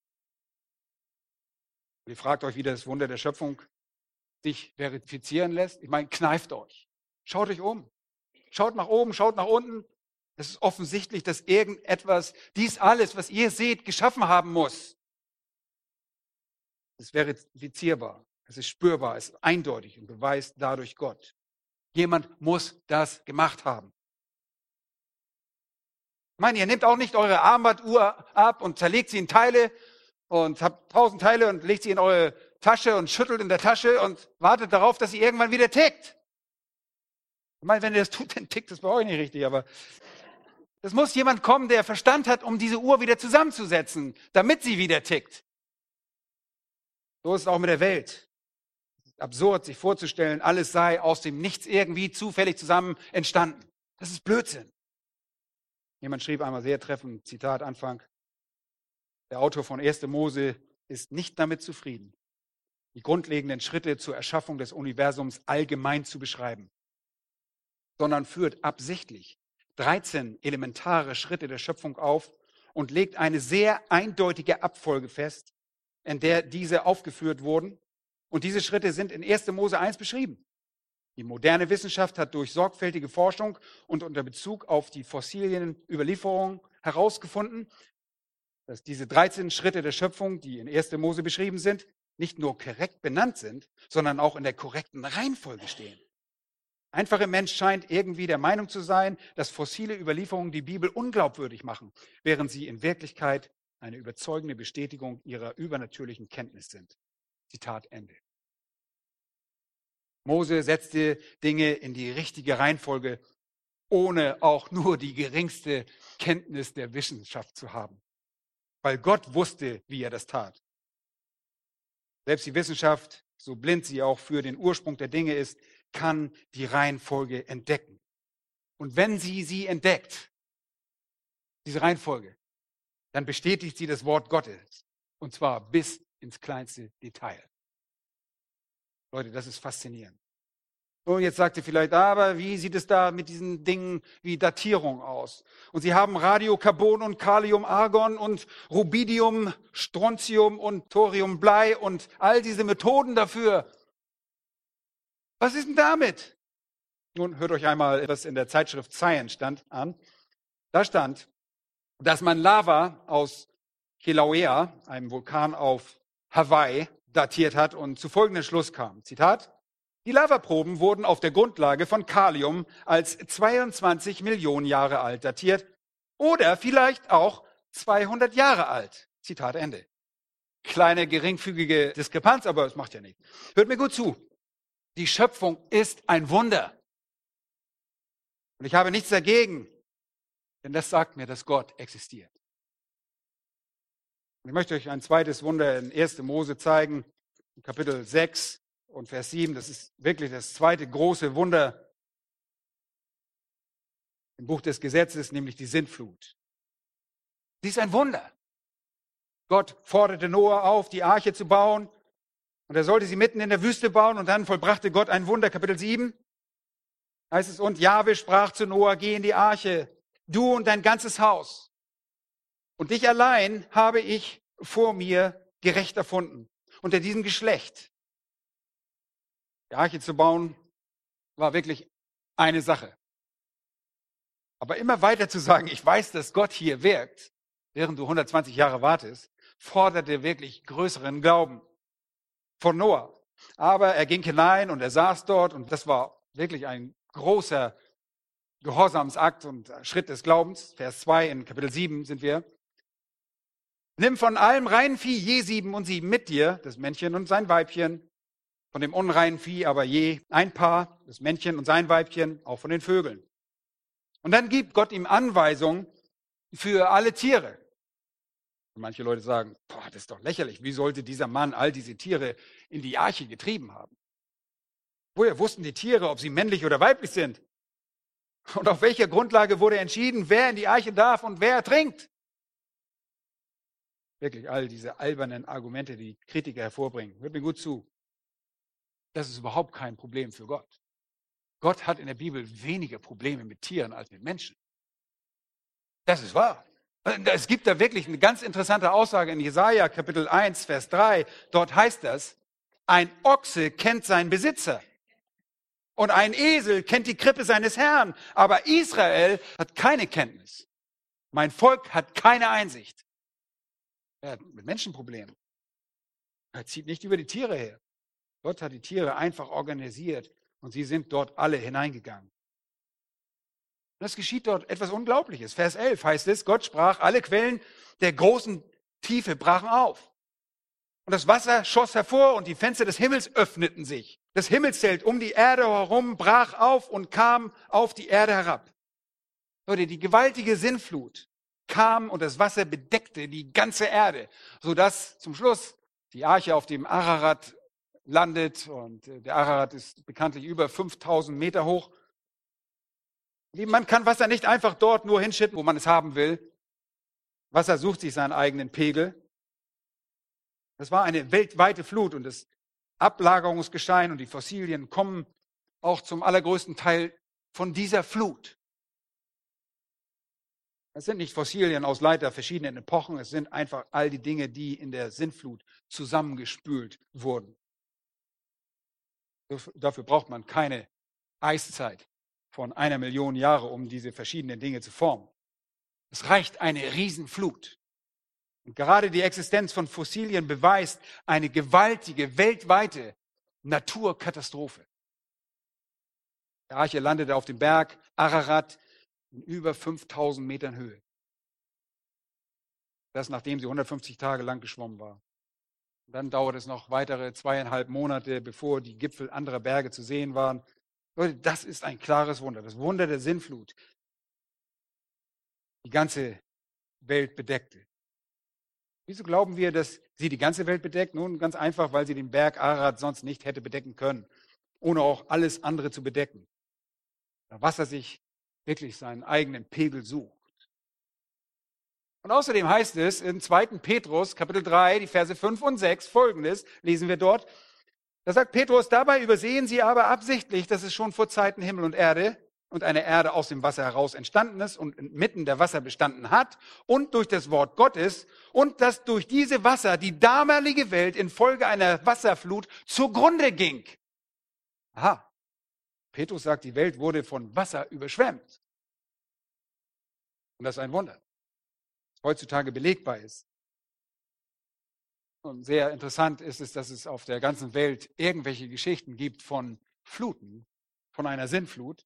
Und ihr fragt euch, wie das Wunder der Schöpfung sich verifizieren lässt. Ich meine, kneift euch. Schaut euch um. Schaut nach oben, schaut nach unten. Es ist offensichtlich, dass irgendetwas, dies alles, was ihr seht, geschaffen haben muss. Es ist verifizierbar, es ist spürbar, es ist eindeutig und beweist dadurch Gott. Jemand muss das gemacht haben. Ich meine, ihr nehmt auch nicht eure Armbanduhr ab und zerlegt sie in Teile und habt tausend Teile und legt sie in eure Tasche und schüttelt in der Tasche und wartet darauf, dass sie irgendwann wieder tickt. Ich meine, wenn ihr das tut, dann tickt das bei euch nicht richtig, aber es muss jemand kommen, der Verstand hat, um diese Uhr wieder zusammenzusetzen, damit sie wieder tickt. So ist es auch mit der Welt. Es ist absurd, sich vorzustellen, alles sei aus dem Nichts irgendwie zufällig zusammen entstanden. Das ist Blödsinn. Jemand schrieb einmal sehr treffend, Zitat Anfang, der Autor von erster Mose ist nicht damit zufrieden, die grundlegenden Schritte zur Erschaffung des Universums allgemein zu beschreiben, sondern führt absichtlich dreizehn elementare Schritte der Schöpfung auf und legt eine sehr eindeutige Abfolge fest, in der diese aufgeführt wurden. Und diese Schritte sind in erster Mose eins beschrieben. Die moderne Wissenschaft hat durch sorgfältige Forschung und unter Bezug auf die fossilen Überlieferungen herausgefunden, dass diese dreizehn Schritte der Schöpfung, die in erster Mose beschrieben sind, nicht nur korrekt benannt sind, sondern auch in der korrekten Reihenfolge stehen. Der einfache Mensch scheint irgendwie der Meinung zu sein, dass fossile Überlieferungen die Bibel unglaubwürdig machen, während sie in Wirklichkeit eine überzeugende Bestätigung ihrer übernatürlichen Kenntnis sind. Zitat Ende. Mose setzte Dinge in die richtige Reihenfolge, ohne auch nur die geringste Kenntnis der Wissenschaft zu haben. Weil Gott wusste, wie er das tat. Selbst die Wissenschaft, so blind sie auch für den Ursprung der Dinge ist, kann die Reihenfolge entdecken. Und wenn sie sie entdeckt, diese Reihenfolge, dann bestätigt sie das Wort Gottes. Und zwar bis ins kleinste Detail. Leute, das ist faszinierend. Und jetzt sagt ihr vielleicht, aber wie sieht es da mit diesen Dingen wie Datierung aus? Und sie haben Radiokarbon und Kalium, Argon und Rubidium, Strontium und Thorium, Blei und all diese Methoden dafür. Was ist denn damit? Nun hört euch einmal etwas in der Zeitschrift Science stand an. Da stand, dass man Lava aus Kilauea, einem Vulkan auf Hawaii, datiert hat und zu folgendem Schluss kam. Zitat, die Lavaproben wurden auf der Grundlage von Kalium als zweiundzwanzig Millionen Jahre alt datiert oder vielleicht auch zweihundert Jahre alt. Zitat Ende. Kleine geringfügige Diskrepanz, aber es macht ja nichts. Hört mir gut zu. Die Schöpfung ist ein Wunder. Und ich habe nichts dagegen, denn das sagt mir, dass Gott existiert. Und ich möchte euch ein zweites Wunder in erster Mose zeigen, in Kapitel sechs und Vers sieben. Das ist wirklich das zweite große Wunder. im Buch des Gesetzes, nämlich die Sintflut. Sie ist ein Wunder. Gott forderte Noah auf, die Arche zu bauen. Und er sollte sie mitten in der Wüste bauen. Und dann vollbrachte Gott ein Wunder. Kapitel sieben heißt es, und Jahwe sprach zu Noah, geh in die Arche, du und dein ganzes Haus. Und dich allein habe ich vor mir gerecht erfunden, unter diesem Geschlecht. Die Arche zu bauen war wirklich eine Sache. Aber immer weiter zu sagen, ich weiß, dass Gott hier wirkt, während du hundertzwanzig Jahre wartest, forderte wirklich größeren Glauben von Noah. Aber er ging hinein und er saß dort und das war wirklich ein großer Gehorsamsakt und Schritt des Glaubens. Vers zwei in Kapitel sieben sind wir. Nimm von allem reinen Vieh je sieben und sieben mit dir, das Männchen und sein Weibchen. Von dem unreinen Vieh aber je ein Paar, das Männchen und sein Weibchen, auch von den Vögeln. Und dann gibt Gott ihm Anweisungen für alle Tiere. Und manche Leute sagen, boah, das ist doch lächerlich. Wie sollte dieser Mann all diese Tiere in die Arche getrieben haben? Woher wussten die Tiere, ob sie männlich oder weiblich sind? Und auf welcher Grundlage wurde entschieden, wer in die Arche darf und wer ertrinkt? Wirklich all diese albernen Argumente, die Kritiker hervorbringen. Hört mir gut zu. Das ist überhaupt kein Problem für Gott. Gott hat in der Bibel weniger Probleme mit Tieren als mit Menschen. Das ist wahr. Es gibt da wirklich eine ganz interessante Aussage in Jesaja, Kapitel eins, Vers drei. Dort heißt das, ein Ochse kennt seinen Besitzer und ein Esel kennt die Krippe seines Herrn, aber Israel hat keine Kenntnis. Mein Volk hat keine Einsicht. Er hat mit Menschen Probleme. Er zieht nicht über die Tiere her. Gott hat die Tiere einfach organisiert und sie sind dort alle hineingegangen. Und es geschieht dort etwas Unglaubliches. Vers elf heißt es, Gott sprach, alle Quellen der großen Tiefe brachen auf. Und das Wasser schoss hervor und die Fenster des Himmels öffneten sich. Das Himmelszelt um die Erde herum brach auf und kam auf die Erde herab. Leute, die gewaltige Sintflut kam und das Wasser bedeckte die ganze Erde, sodass zum Schluss die Arche auf dem Ararat landet. Und der Ararat ist bekanntlich über fünftausend Meter hoch. Man kann Wasser nicht einfach dort nur hinschütten, wo man es haben will. Wasser sucht sich seinen eigenen Pegel. Das war eine weltweite Flut und das Ablagerungsgestein und die Fossilien kommen auch zum allergrößten Teil von dieser Flut. Es sind nicht Fossilien aus Leiter verschiedenen Epochen, es sind einfach all die Dinge, die in der Sintflut zusammengespült wurden. Dafür braucht man keine Eiszeit von einer Million Jahre, um diese verschiedenen Dinge zu formen. Es reicht eine Riesenflut. Und gerade die Existenz von Fossilien beweist eine gewaltige, weltweite Naturkatastrophe. Die Arche landete auf dem Berg Ararat in über fünftausend Metern Höhe. Das, nachdem sie hundertfünfzig Tage lang geschwommen war. Und dann dauert es noch weitere zweieinhalb Monate, bevor die Gipfel anderer Berge zu sehen waren. Leute, das ist ein klares Wunder, das Wunder der Sintflut. Die ganze Welt bedeckte. Wieso glauben wir, dass sie die ganze Welt bedeckt? Nun, ganz einfach, weil sie den Berg Ararat sonst nicht hätte bedecken können, ohne auch alles andere zu bedecken. Da Wasser sich wirklich seinen eigenen Pegel sucht. Und außerdem heißt es in zweiten Petrus, Kapitel drei, die Verse fünf und sechs, folgendes, lesen wir dort. Da sagt Petrus, dabei übersehen sie aber absichtlich, dass es schon vor Zeiten Himmel und Erde und eine Erde aus dem Wasser heraus entstanden ist und inmitten der Wasser bestanden hat und durch das Wort Gottes und dass durch diese Wasser die damalige Welt infolge einer Wasserflut zugrunde ging. Aha. Petrus sagt, die Welt wurde von Wasser überschwemmt. Und das ist ein Wunder, das heutzutage belegbar ist. Und sehr interessant ist es, dass es auf der ganzen Welt irgendwelche Geschichten gibt von Fluten, von einer Sintflut.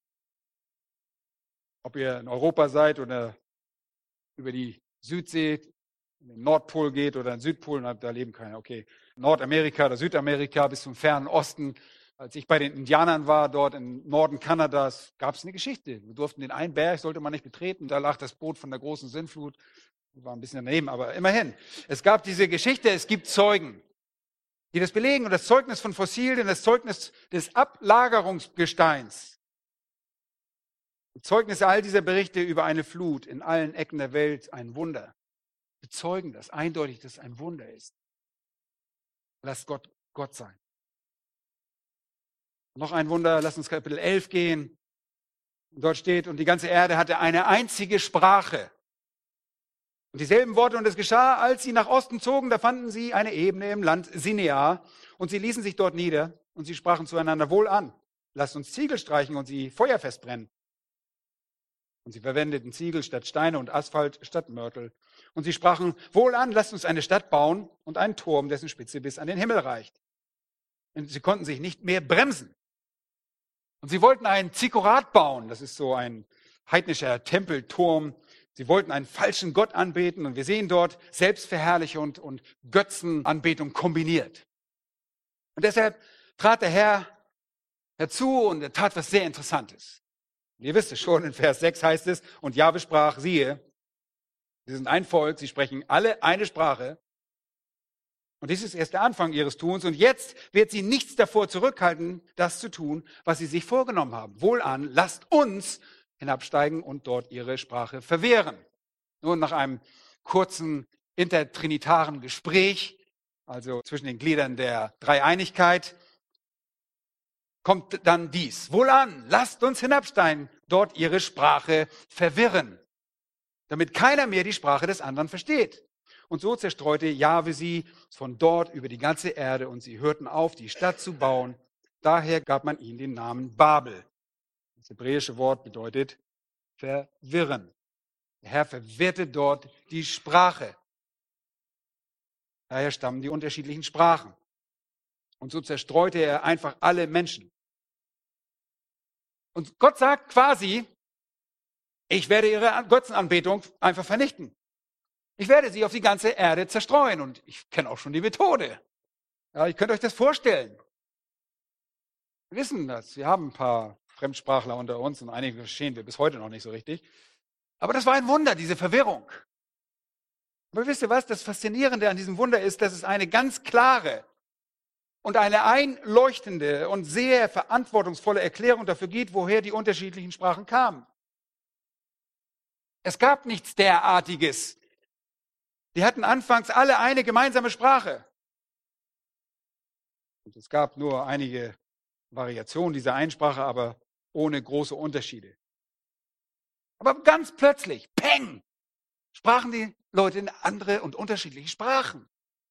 Ob ihr in Europa seid oder über die Südsee, in den Nordpol geht oder in den Südpol, da leben keine, okay. Nordamerika oder Südamerika bis zum fernen Osten. Als ich bei den Indianern war, dort im Norden Kanadas, gab es eine Geschichte. Wir durften den einen Berg, sollte man nicht betreten. Da lag das Boot von der großen Sintflut. War ein bisschen daneben, aber immerhin. Es gab diese Geschichte, es gibt Zeugen, die das belegen. Und das Zeugnis von Fossilien, das Zeugnis des Ablagerungsgesteins Zeugnisse all dieser Berichte über eine Flut in allen Ecken der Welt, ein Wunder, bezeugen das eindeutig, dass es ein Wunder ist. Lasst Gott Gott sein. Noch ein Wunder, lasst uns Kapitel elf gehen. Und dort steht, und die ganze Erde hatte eine einzige Sprache. Und dieselben Worte, und es geschah, als sie nach Osten zogen, da fanden sie eine Ebene im Land Sinea, und sie ließen sich dort nieder, und sie sprachen zueinander, wohlan, lasst uns Ziegel streichen und sie feuerfest brennen. Und sie verwendeten Ziegel statt Steine und Asphalt statt Mörtel. Und sie sprachen, wohlan, lasst uns eine Stadt bauen und einen Turm, dessen Spitze bis an den Himmel reicht. Und sie konnten sich nicht mehr bremsen. Und sie wollten einen Zikkurat bauen, das ist so ein heidnischer Tempelturm. Sie wollten einen falschen Gott anbeten, und wir sehen dort Selbstverherrlichung und, und Götzenanbetung kombiniert. Und deshalb trat der Herr herzu und er tat was sehr Interessantes. Und ihr wisst es schon, in Vers sechs heißt es, und Jahwe sprach, siehe, sie sind ein Volk, sie sprechen alle eine Sprache. Und dies ist erst der Anfang ihres Tuns. Und jetzt wird sie nichts davor zurückhalten, das zu tun, was sie sich vorgenommen haben. Wohlan, lasst uns hinabsteigen und dort ihre Sprache verwehren. Nun, nach einem kurzen intertrinitaren Gespräch, also zwischen den Gliedern der Dreieinigkeit, kommt dann dies. Wohlan, lasst uns hinabsteigen, dort ihre Sprache verwirren, damit keiner mehr die Sprache des anderen versteht. Und so zerstreute Jahwe sie von dort über die ganze Erde, und sie hörten auf, die Stadt zu bauen. Daher gab man ihnen den Namen Babel. Das hebräische Wort bedeutet verwirren. Der Herr verwirrte dort die Sprache. Daher stammen die unterschiedlichen Sprachen. Und so zerstreute er einfach alle Menschen. Und Gott sagt quasi, ich werde ihre Götzenanbetung einfach vernichten. Ich werde sie auf die ganze Erde zerstreuen. Und ich kenne auch schon die Methode. Ja, ihr könnt euch das vorstellen. Wir wissen das. Wir haben ein paar Fremdsprachler unter uns und einige verstehen wir bis heute noch nicht so richtig. Aber das war ein Wunder, diese Verwirrung. Aber wisst ihr was? Das Faszinierende an diesem Wunder ist, dass es eine ganz klare und eine einleuchtende und sehr verantwortungsvolle Erklärung dafür gibt, woher die unterschiedlichen Sprachen kamen. Es gab nichts derartiges. Die hatten anfangs alle eine gemeinsame Sprache. Und es gab nur einige Variationen dieser Einsprache, aber ohne große Unterschiede. Aber ganz plötzlich, peng, sprachen die Leute in andere und unterschiedliche Sprachen.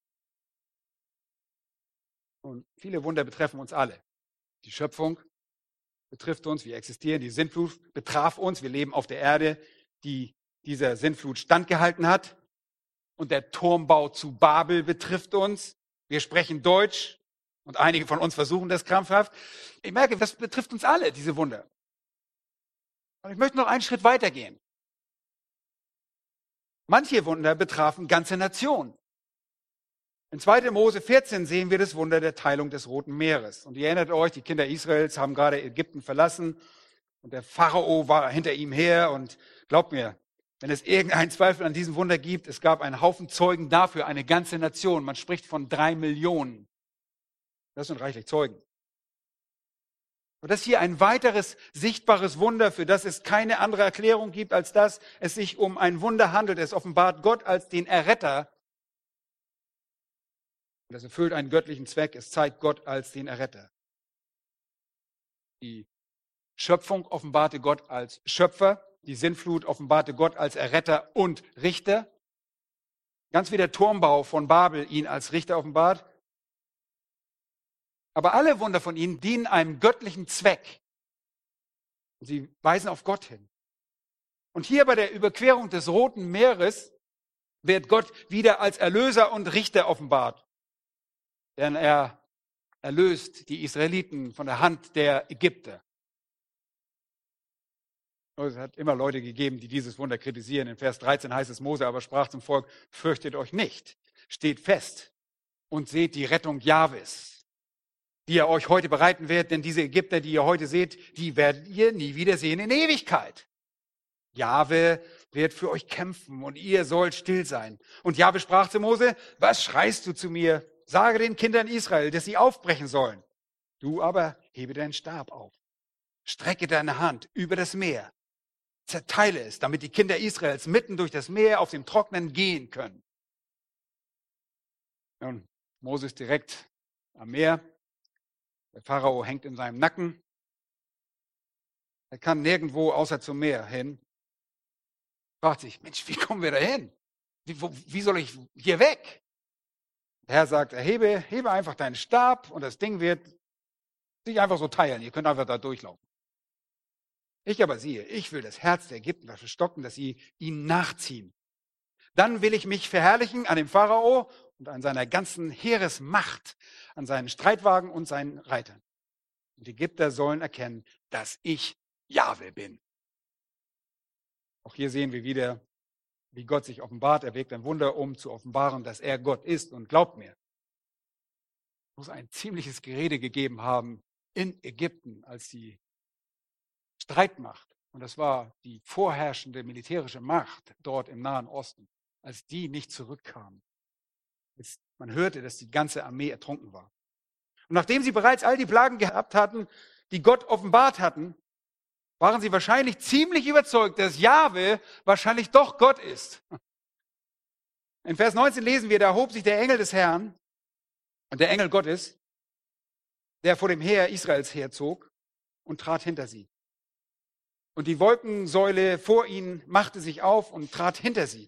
Und viele Wunder betreffen uns alle. Die Schöpfung betrifft uns, wir existieren, die Sintflut betraf uns, wir leben auf der Erde, die dieser Sintflut standgehalten hat. Und der Turmbau zu Babel betrifft uns. Wir sprechen Deutsch und einige von uns versuchen das krampfhaft. Ich merke, das betrifft uns alle, diese Wunder. Und ich möchte noch einen Schritt weitergehen. Manche Wunder betrafen ganze Nationen. In zweiter Mose vierzehn sehen wir das Wunder der Teilung des Roten Meeres. Und ihr erinnert euch, die Kinder Israels haben gerade Ägypten verlassen und der Pharao war hinter ihm her. Und glaubt mir, wenn es irgendeinen Zweifel an diesem Wunder gibt, es gab einen Haufen Zeugen dafür, eine ganze Nation. Man spricht von drei Millionen. Das sind reichlich Zeugen. Und das ist hier ein weiteres sichtbares Wunder, für das es keine andere Erklärung gibt, als dass es sich um ein Wunder handelt. Es offenbart Gott als den Erretter. Und es erfüllt einen göttlichen Zweck. Es zeigt Gott als den Erretter. Die Schöpfung offenbarte Gott als Schöpfer. Die Sintflut offenbarte Gott als Erretter und Richter. Ganz wie der Turmbau von Babel ihn als Richter offenbart. Aber alle Wunder von ihnen dienen einem göttlichen Zweck. Sie weisen auf Gott hin. Und hier bei der Überquerung des Roten Meeres wird Gott wieder als Erlöser und Richter offenbart. Denn er erlöst die Israeliten von der Hand der Ägypter. Es hat immer Leute gegeben, die dieses Wunder kritisieren. In Vers dreizehn heißt es, Mose aber sprach zum Volk, fürchtet euch nicht, steht fest und seht die Rettung Jahwes, die er euch heute bereiten wird, denn diese Ägypter, die ihr heute seht, die werdet ihr nie wieder sehen in Ewigkeit. Jahwe wird für euch kämpfen und ihr sollt still sein. Und Jahwe sprach zu Mose, was schreist du zu mir? Sage den Kindern Israel, dass sie aufbrechen sollen. Du aber hebe deinen Stab auf, strecke deine Hand über das Meer zerteile es, damit die Kinder Israels mitten durch das Meer auf dem Trocknen gehen können. Nun, Moses direkt am Meer. Der Pharao hängt in seinem Nacken. Er kann nirgendwo außer zum Meer hin. Fragt sich, Mensch, wie kommen wir da hin? Wie, wo, wie soll ich hier weg? Der Herr sagt, erhebe, hebe einfach deinen Stab und das Ding wird sich einfach so teilen. Ihr könnt einfach da durchlaufen. Ich aber siehe, ich will das Herz der Ägypter verstocken, dass sie ihn nachziehen. Dann will ich mich verherrlichen an dem Pharao und an seiner ganzen Heeresmacht, an seinen Streitwagen und seinen Reitern. Und die Ägypter sollen erkennen, dass ich Jahwe bin. Auch hier sehen wir wieder, wie Gott sich offenbart. Er wirkt ein Wunder, um zu offenbaren, dass er Gott ist, und glaubt mir. Es muss ein ziemliches Gerede gegeben haben in Ägypten, als die Streitmacht, und das war die vorherrschende militärische Macht dort im Nahen Osten, als die nicht zurückkamen. Man hörte, dass die ganze Armee ertrunken war. Und nachdem sie bereits all die Plagen gehabt hatten, die Gott offenbart hatten, waren sie wahrscheinlich ziemlich überzeugt, dass Jahwe wahrscheinlich doch Gott ist. In Vers neunzehn lesen wir, da erhob sich der Engel des Herrn und der Engel Gottes, der vor dem Heer Israels herzog, und trat hinter sie. Und die Wolkensäule vor ihnen machte sich auf und trat hinter sie.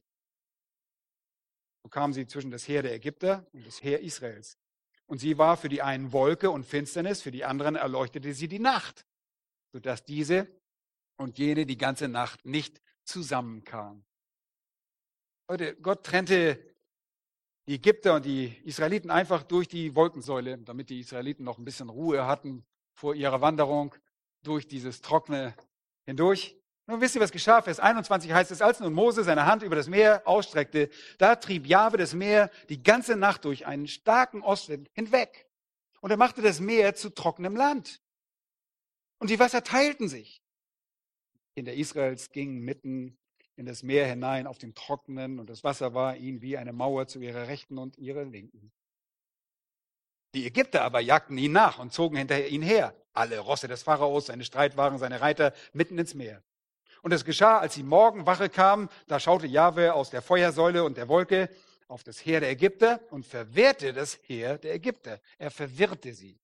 So kamen sie zwischen das Heer der Ägypter und das Heer Israels. Und sie war für die einen Wolke und Finsternis, für die anderen erleuchtete sie die Nacht, sodass diese und jene die ganze Nacht nicht zusammenkamen. Leute, Gott trennte die Ägypter und die Israeliten einfach durch die Wolkensäule, damit die Israeliten noch ein bisschen Ruhe hatten vor ihrer Wanderung durch dieses Trockene hindurch. Nun wisst ihr, was geschah? Vers einundzwanzig heißt es, als nun Mose seine Hand über das Meer ausstreckte, da trieb Jahwe das Meer die ganze Nacht durch einen starken Ostwind hinweg. Und er machte das Meer zu trockenem Land. Und die Wasser teilten sich. Kinder Israels gingen mitten in das Meer hinein auf dem Trockenen, und das Wasser war ihnen wie eine Mauer zu ihrer Rechten und ihrer Linken. Die Ägypter aber jagten ihn nach und zogen hinter ihn her. Alle Rosse des Pharaos, seine Streitwagen, seine Reiter mitten ins Meer. Und es geschah, als die Morgenwache kam, da schaute Jahwe aus der Feuersäule und der Wolke auf das Heer der Ägypter und verwehrte das Heer der Ägypter. Er verwirrte sie.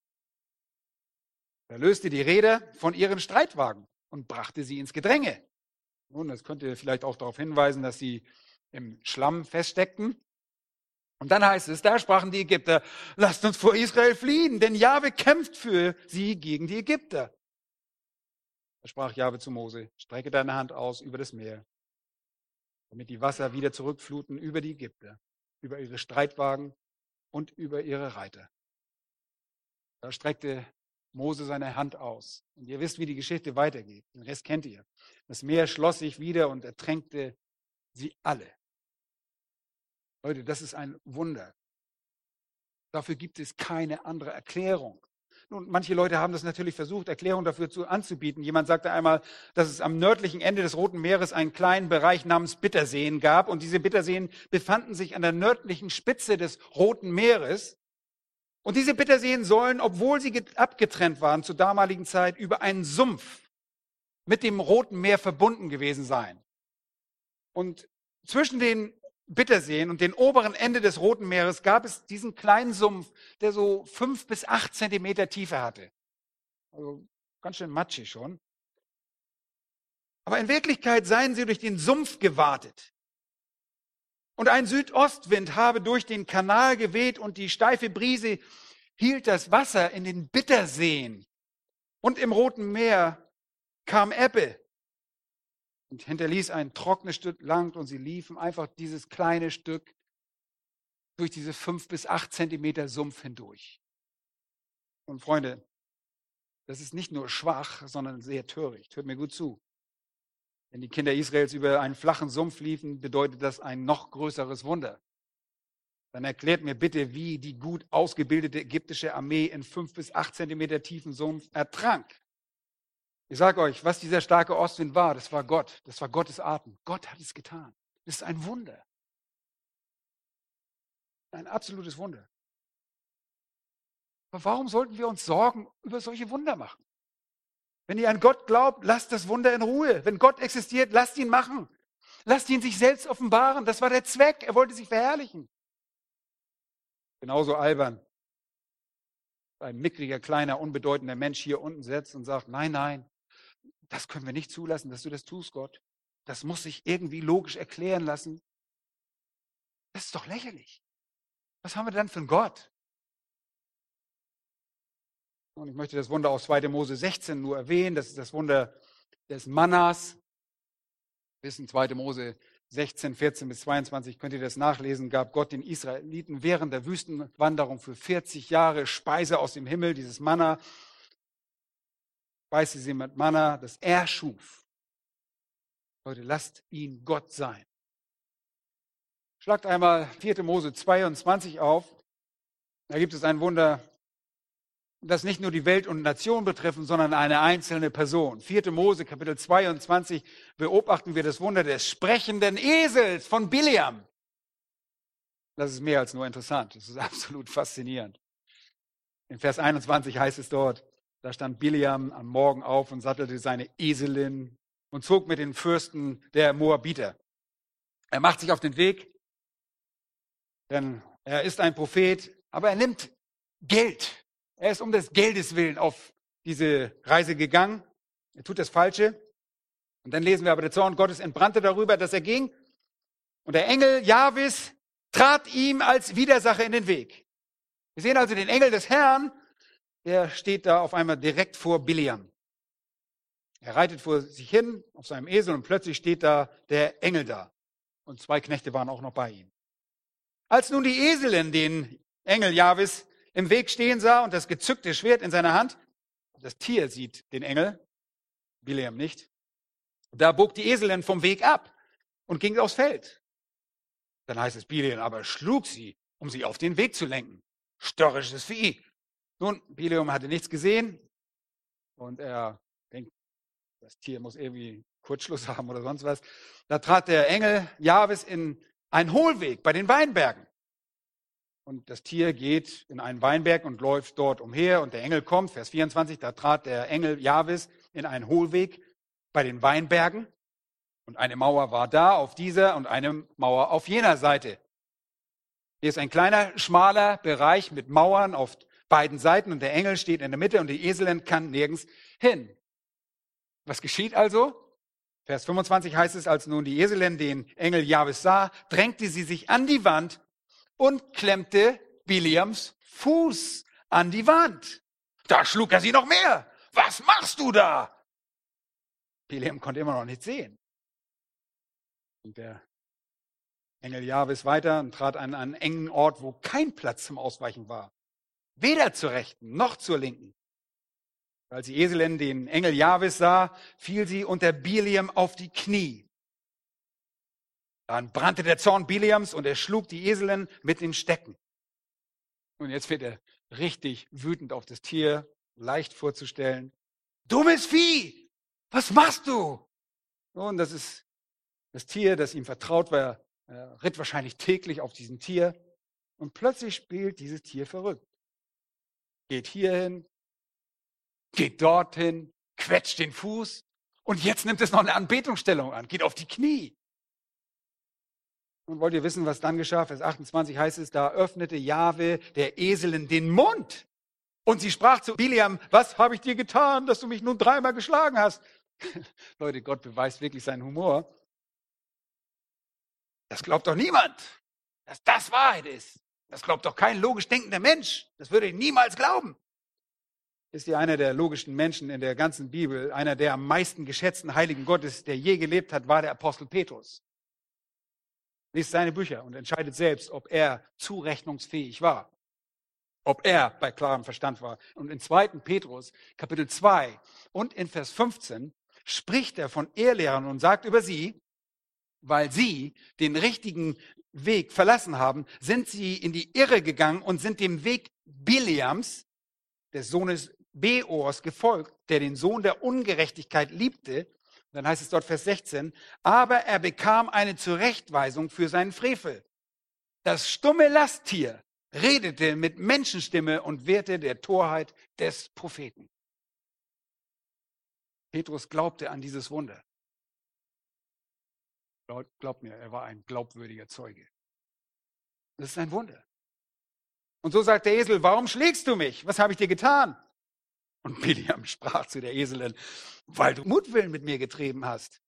Er löste die Räder von ihren Streitwagen und brachte sie ins Gedränge. Nun, das könnte vielleicht auch darauf hinweisen, dass sie im Schlamm feststeckten. Und dann heißt es, da sprachen die Ägypter, lasst uns vor Israel fliehen, denn Jahwe kämpft für sie gegen die Ägypter. Da sprach Jahwe zu Mose, strecke deine Hand aus über das Meer, damit die Wasser wieder zurückfluten über die Ägypter, über ihre Streitwagen und über ihre Reiter. Da streckte Mose seine Hand aus. Und ihr wisst, wie die Geschichte weitergeht. Den Rest kennt ihr. Das Meer schloss sich wieder und ertränkte sie alle. Leute, das ist ein Wunder. Dafür gibt es keine andere Erklärung. Nun, manche Leute haben das natürlich versucht, Erklärungen dafür zu, anzubieten. Jemand sagte einmal, dass es am nördlichen Ende des Roten Meeres einen kleinen Bereich namens Bitterseen gab. Und diese Bitterseen befanden sich an der nördlichen Spitze des Roten Meeres. Und diese Bitterseen sollen, obwohl sie abgetrennt waren zur damaligen Zeit, über einen Sumpf mit dem Roten Meer verbunden gewesen sein. Und zwischen den Bitterseen und dem oberen Ende des Roten Meeres gab es diesen kleinen Sumpf, der so fünf bis acht Zentimeter Tiefe hatte. Also ganz schön matschig schon. Aber in Wirklichkeit seien sie durch den Sumpf gewatet. Und ein Südostwind habe durch den Kanal geweht und die steife Brise hielt das Wasser in den Bitterseen. Und im Roten Meer kam Ebbe und hinterließ ein trockenes Stück Land, und sie liefen einfach dieses kleine Stück durch diese fünf bis acht Zentimeter Sumpf hindurch. Und Freunde, das ist nicht nur schwach, sondern sehr töricht. Hört mir gut zu. Wenn die Kinder Israels über einen flachen Sumpf liefen, bedeutet das ein noch größeres Wunder. Dann erklärt mir bitte, wie die gut ausgebildete ägyptische Armee in fünf bis acht Zentimeter tiefen Sumpf ertrank. Ich sage euch, was dieser starke Ostwind war, das war Gott. Das war Gottes Atem. Gott hat es getan. Das ist ein Wunder. Ein absolutes Wunder. Aber warum sollten wir uns Sorgen über solche Wunder machen? Wenn ihr an Gott glaubt, lasst das Wunder in Ruhe. Wenn Gott existiert, lasst ihn machen. Lasst ihn sich selbst offenbaren. Das war der Zweck. Er wollte sich verherrlichen. Genauso albern. Ein mickriger, kleiner, unbedeutender Mensch hier unten sitzt und sagt, nein, nein, das können wir nicht zulassen, dass du das tust, Gott. Das muss sich irgendwie logisch erklären lassen. Das ist doch lächerlich. Was haben wir denn für einen Gott? Und ich möchte das Wunder aus zweiter Mose sechzehn nur erwähnen. Das ist das Wunder des Mannas. Wir wissen, zweiter Mose sechzehn, vierzehn bis zweiundzwanzig, könnt ihr das nachlesen, gab Gott den Israeliten während der Wüstenwanderung für vierzig Jahre Speise aus dem Himmel, dieses Manna. Speiste sie mit Manna, das er schuf. Leute, lasst ihn Gott sein. Schlagt einmal vierter Mose zweiundzwanzig auf. Da gibt es ein Wunder, das nicht nur die Welt und Nation betreffen, sondern eine einzelne Person. vierter Mose, Kapitel zweiundzwanzig, beobachten wir das Wunder des sprechenden Esels von Bileam. Das ist mehr als nur interessant. Das ist absolut faszinierend. In Vers einundzwanzig heißt es dort, da stand Bileam am Morgen auf und sattelte seine Eselin und zog mit den Fürsten der Moabiter. Er macht sich auf den Weg, denn er ist ein Prophet, aber er nimmt Geld. Er ist um des Geldes willen auf diese Reise gegangen. Er tut das Falsche. Und dann lesen wir aber, der Zorn Gottes entbrannte darüber, dass er ging. Und der Engel Jahwes trat ihm als Widersacher in den Weg. Wir sehen also den Engel des Herrn, der steht da auf einmal direkt vor Bileam. Er reitet vor sich hin auf seinem Esel und plötzlich steht da der Engel da. Und zwei Knechte waren auch noch bei ihm. Als nun die Eselin den Engel Jahwes im Weg stehen sah und das gezückte Schwert in seiner Hand, das Tier sieht den Engel, Bileam nicht, da bog die Eselin vom Weg ab und ging aufs Feld. Dann heißt es, Bileam aber schlug sie, um sie auf den Weg zu lenken. Störrisches Vieh. Nun, Bileam hatte nichts gesehen und er denkt, das Tier muss irgendwie Kurzschluss haben oder sonst was. Da trat der Engel Jahwes in einen Hohlweg bei den Weinbergen. Und das Tier geht in einen Weinberg und läuft dort umher. Und der Engel kommt, Vers vierundzwanzig, da trat der Engel Jahwes in einen Hohlweg bei den Weinbergen. Und eine Mauer war da auf dieser und eine Mauer auf jener Seite. Hier ist ein kleiner, schmaler Bereich mit Mauern auf beiden Seiten. Und der Engel steht in der Mitte und die Eselin kann nirgends hin. Was geschieht also? Vers fünfundzwanzig heißt es, als nun die Eselin den Engel Jahwes sah, drängte sie sich an die Wand und klemmte Bileams Fuß an die Wand. Da schlug er sie noch mehr. Was machst du da? Bileam konnte immer noch nichts sehen. Und der Engel Jahwes weiter und trat an einen engen Ort, wo kein Platz zum Ausweichen war. Weder zur Rechten noch zur Linken. Als die Eselin den Engel Jahwes sah, fiel sie unter Bileam auf die Knie. Dann brannte der Zorn Bileams und er schlug die Eselin mit den Stecken. Und jetzt wird er richtig wütend auf das Tier, leicht vorzustellen. Dummes Vieh, was machst du? Und das ist das Tier, das ihm vertraut war. Er ritt wahrscheinlich täglich auf diesem Tier. Und plötzlich spielt dieses Tier verrückt. Geht hierhin, geht dorthin, quetscht den Fuß. Und jetzt nimmt es noch eine Anbetungsstellung an, geht auf die Knie. Und wollt ihr wissen, was dann geschah? Vers achtundzwanzig heißt es, da öffnete Jahwe der Eselin den Mund. Und sie sprach zu Bileam, was habe ich dir getan, dass du mich nun dreimal geschlagen hast? Leute, Gott beweist wirklich seinen Humor. Das glaubt doch niemand, dass das Wahrheit ist. Das glaubt doch kein logisch denkender Mensch. Das würde ich niemals glauben. Ist ja einer der logischen Menschen in der ganzen Bibel, einer der am meisten geschätzten Heiligen Gottes, der je gelebt hat, war der Apostel Petrus. Liest seine Bücher und entscheidet selbst, ob er zurechnungsfähig war. Ob er bei klarem Verstand war. Und in zweiten Petrus, Kapitel zwei und in Vers fünfzehn spricht er von Ehrlehrern und sagt über sie, weil sie den richtigen Weg verlassen haben, sind sie in die Irre gegangen und sind dem Weg Bileams, des Sohnes Beors, gefolgt, der den Sohn der Ungerechtigkeit liebte. Dann heißt es dort Vers sechzehn, aber er bekam eine Zurechtweisung für seinen Frevel. Das stumme Lasttier redete mit Menschenstimme und wehrte der Torheit des Propheten. Petrus glaubte an dieses Wunder. Glaub, glaub mir, er war ein glaubwürdiger Zeuge. Das ist ein Wunder. Und so sagt der Esel, warum schlägst du mich? Was habe ich dir getan? Und Biliam sprach zu der Eselin, weil du Mutwillen mit mir getrieben hast.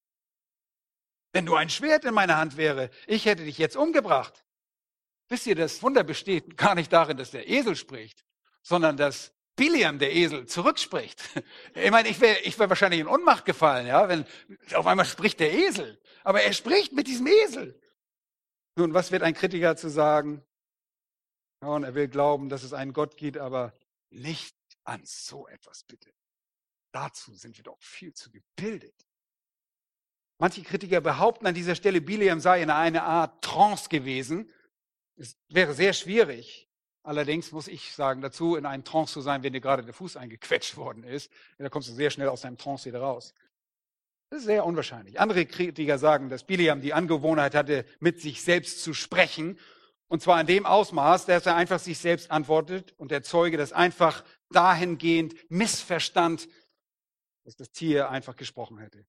Wenn nur ein Schwert in meiner Hand wäre, ich hätte dich jetzt umgebracht. Wisst ihr, das Wunder besteht gar nicht darin, dass der Esel spricht, sondern dass Biliam, der Esel, zurückspricht. Ich meine, ich wäre ich wär wahrscheinlich in Ohnmacht gefallen, ja, wenn auf einmal spricht der Esel. Aber er spricht mit diesem Esel. Nun, was wird ein Kritiker zu sagen? Ja, und er will glauben, dass es einen Gott gibt, aber nicht an so etwas, bitte. Dazu sind wir doch viel zu gebildet. Manche Kritiker behaupten an dieser Stelle, Biliam sei in einer Art Trance gewesen. Es wäre sehr schwierig. Allerdings muss ich sagen dazu, in einen Trance zu sein, wenn dir gerade der Fuß eingequetscht worden ist. Da kommst du sehr schnell aus deinem Trance wieder raus. Das ist sehr unwahrscheinlich. Andere Kritiker sagen, dass Biliam die Angewohnheit hatte, mit sich selbst zu sprechen. Und zwar in dem Ausmaß, dass er einfach sich selbst antwortet und der Zeuge das einfach dahingehend missverstand, dass das Tier einfach gesprochen hätte.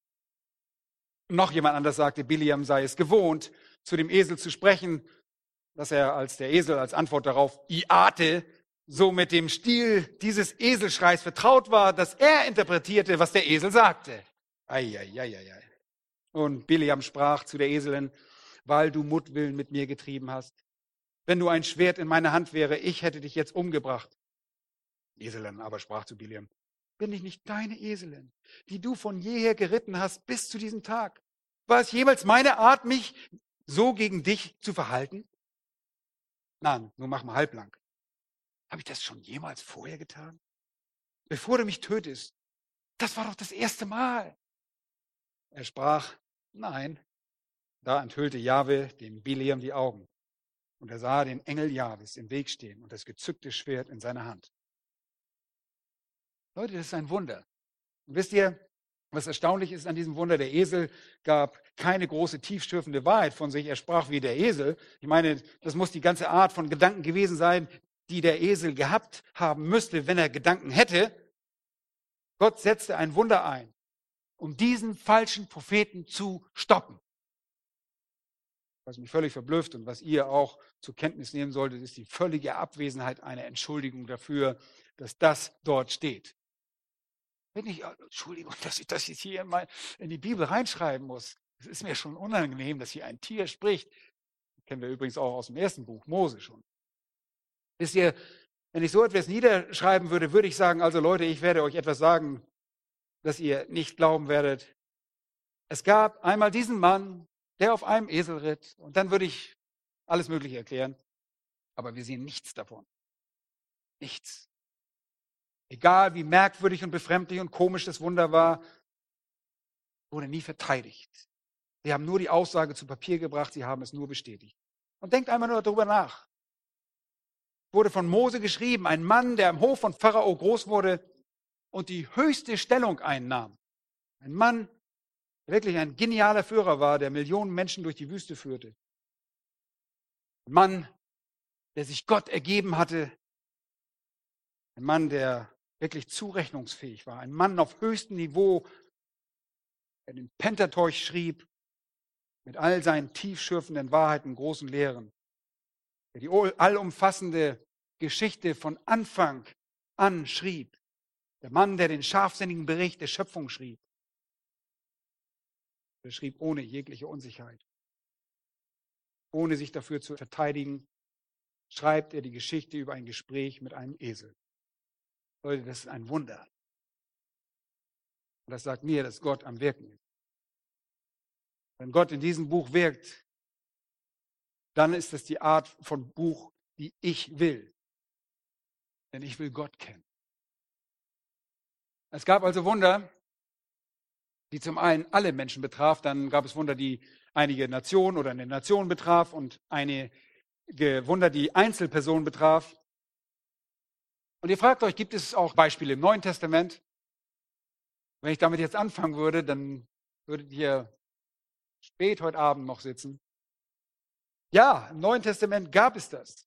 Noch jemand anders sagte, Biliam sei es gewohnt, zu dem Esel zu sprechen, dass er als der Esel als Antwort darauf iate, so mit dem Stil dieses Eselschreis vertraut war, dass er interpretierte, was der Esel sagte. Eieieiei. Und Biliam sprach zu der Eselin, weil du Mutwillen mit mir getrieben hast. Wenn nur ein Schwert in meiner Hand wäre, ich hätte dich jetzt umgebracht. Die Eselin aber sprach zu Biliam, bin ich nicht deine Eselin, die du von jeher geritten hast bis zu diesem Tag? War es jemals meine Art, mich so gegen dich zu verhalten? Nein, nur mach mal halblang. Habe ich das schon jemals vorher getan? Bevor du mich tötest, das war doch das erste Mal. Er sprach, nein. Da enthüllte Jahwe dem Biliam die Augen. Und er sah den Engel Jahwes im Weg stehen und das gezückte Schwert in seiner Hand. Leute, das ist ein Wunder. Und wisst ihr, was erstaunlich ist an diesem Wunder? Der Esel gab keine große, tiefschürfende Wahrheit von sich. Er sprach wie der Esel. Ich meine, das muss die ganze Art von Gedanken gewesen sein, die der Esel gehabt haben müsste, wenn er Gedanken hätte. Gott setzte ein Wunder ein, um diesen falschen Propheten zu stoppen. Was mich völlig verblüfft und was ihr auch zur Kenntnis nehmen solltet, ist die völlige Abwesenheit einer Entschuldigung dafür, dass das dort steht. Wenn ich, Entschuldigung, dass ich das jetzt hier mal in die Bibel reinschreiben muss. Es ist mir schon unangenehm, dass hier ein Tier spricht. Das kennen wir übrigens auch aus dem ersten Buch, Mose schon. Wisst ihr, wenn ich so etwas niederschreiben würde, würde ich sagen, also Leute, ich werde euch etwas sagen, das ihr nicht glauben werdet. Es gab einmal diesen Mann, der auf einem Esel ritt. Und dann würde ich alles Mögliche erklären. Aber wir sehen nichts davon. Nichts. Egal wie merkwürdig und befremdlich und komisch das Wunder war, wurde nie verteidigt. Sie haben nur die Aussage zu Papier gebracht, sie haben es nur bestätigt. Und denkt einmal nur darüber nach. Wurde von Mose geschrieben, ein Mann, der am Hof von Pharao groß wurde und die höchste Stellung einnahm. Ein Mann, der wirklich ein genialer Führer war, der Millionen Menschen durch die Wüste führte. Ein Mann, der sich Gott ergeben hatte. Ein Mann, der wirklich zurechnungsfähig war. Ein Mann auf höchstem Niveau, der den Pentateuch schrieb, mit all seinen tiefschürfenden Wahrheiten, großen Lehren. Der die allumfassende Geschichte von Anfang an schrieb. Der Mann, der den scharfsinnigen Bericht der Schöpfung schrieb. Er schrieb ohne jegliche Unsicherheit. Ohne sich dafür zu verteidigen, schreibt er die Geschichte über ein Gespräch mit einem Esel. Leute, das ist ein Wunder. Und das sagt mir, dass Gott am Wirken ist. Wenn Gott in diesem Buch wirkt, dann ist das die Art von Buch, die ich will. Denn ich will Gott kennen. Es gab also Wunder, die zum einen alle Menschen betraf. Dann gab es Wunder, die einige Nationen oder eine Nation betraf und einige Wunder, die Einzelpersonen betraf. Und ihr fragt euch, gibt es auch Beispiele im Neuen Testament? Wenn ich damit jetzt anfangen würde, dann würdet ihr spät heute Abend noch sitzen. Ja, im Neuen Testament gab es das.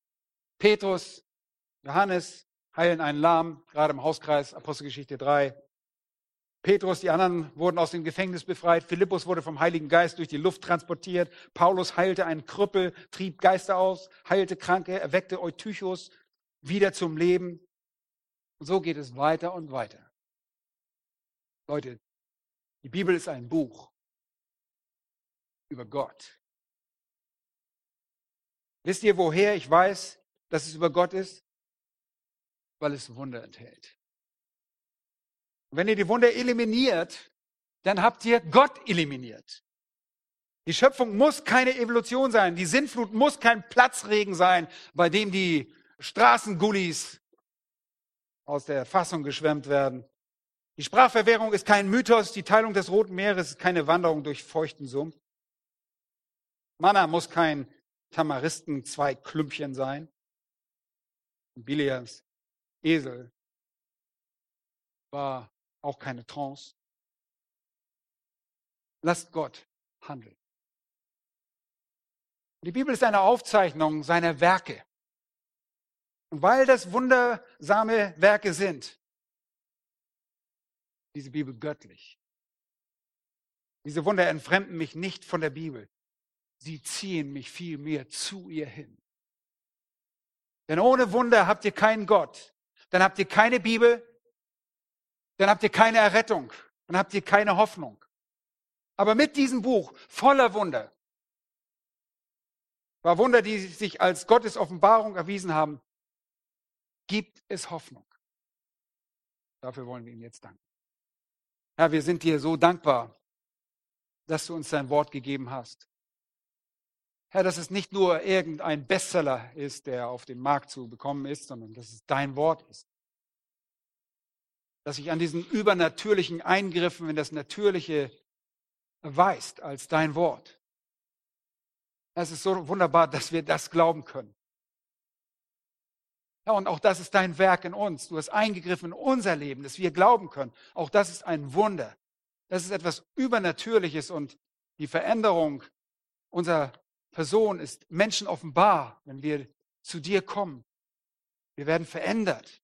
Petrus, Johannes heilen einen Lahmen, gerade im Hauskreis, Apostelgeschichte drei. Petrus, die anderen wurden aus dem Gefängnis befreit. Philippus wurde vom Heiligen Geist durch die Luft transportiert. Paulus heilte einen Krüppel, trieb Geister aus, heilte Kranke, erweckte Eutychus wieder zum Leben. Und so geht es weiter und weiter. Leute, die Bibel ist ein Buch über Gott. Wisst ihr, woher ich weiß, dass es über Gott ist? Weil es Wunder enthält. Und wenn ihr die Wunder eliminiert, dann habt ihr Gott eliminiert. Die Schöpfung muss keine Evolution sein. Die Sintflut muss kein Platzregen sein, bei dem die Straßengullis aus der Fassung geschwemmt werden. Die Sprachverwährung ist kein Mythos. Die Teilung des Roten Meeres ist keine Wanderung durch feuchten Sumpf. Manna muss kein Tamaristenzweigklümpchen sein. Bilias Esel war auch keine Trance. Lasst Gott handeln. Die Bibel ist eine Aufzeichnung seiner Werke. Und weil das wundersame Werke sind, diese Bibel göttlich. Diese Wunder entfremden mich nicht von der Bibel. Sie ziehen mich vielmehr zu ihr hin. Denn ohne Wunder habt ihr keinen Gott. Dann habt ihr keine Bibel. Dann habt ihr keine Errettung. Dann habt ihr keine Hoffnung. Aber mit diesem Buch voller Wunder, war Wunder, die sich als Gottes Offenbarung erwiesen haben, gibt es Hoffnung. Dafür wollen wir ihm jetzt danken. Herr, wir sind dir so dankbar, dass du uns dein Wort gegeben hast. Herr, dass es nicht nur irgendein Bestseller ist, der auf dem Markt zu bekommen ist, sondern dass es dein Wort ist. Dass sich an diesen übernatürlichen Eingriffen in das Natürliche erweist als dein Wort. Es ist so wunderbar, dass wir das glauben können. Ja, und auch das ist dein Werk in uns. Du hast eingegriffen in unser Leben, dass wir glauben können. Auch das ist ein Wunder. Das ist etwas Übernatürliches und die Veränderung unserer Person ist Menschen offenbar, wenn wir zu dir kommen. Wir werden verändert.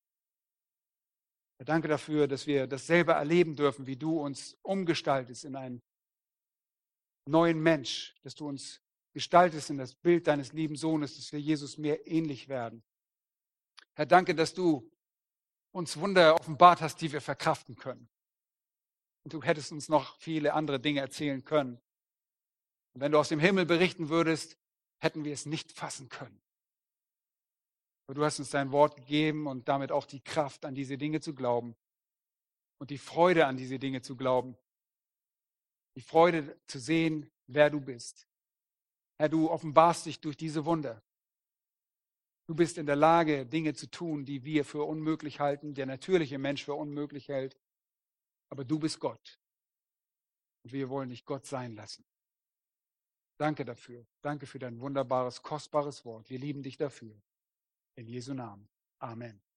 Ich danke dafür, dass wir das selber erleben dürfen, wie du uns umgestaltest in einen neuen Mensch, dass du uns gestaltest in das Bild deines lieben Sohnes, dass wir Jesus mehr ähnlich werden. Herr, danke, dass du uns Wunder offenbart hast, die wir verkraften können. Und du hättest uns noch viele andere Dinge erzählen können. Und wenn du aus dem Himmel berichten würdest, hätten wir es nicht fassen können. Aber du hast uns dein Wort gegeben und damit auch die Kraft, an diese Dinge zu glauben. Und die Freude, an diese Dinge zu glauben. Die Freude zu sehen, wer du bist. Herr, du offenbarst dich durch diese Wunder. Du bist in der Lage, Dinge zu tun, die wir für unmöglich halten, der natürliche Mensch für unmöglich hält. Aber du bist Gott. Und wir wollen dich Gott sein lassen. Danke dafür. Danke für dein wunderbares, kostbares Wort. Wir lieben dich dafür. In Jesu Namen. Amen.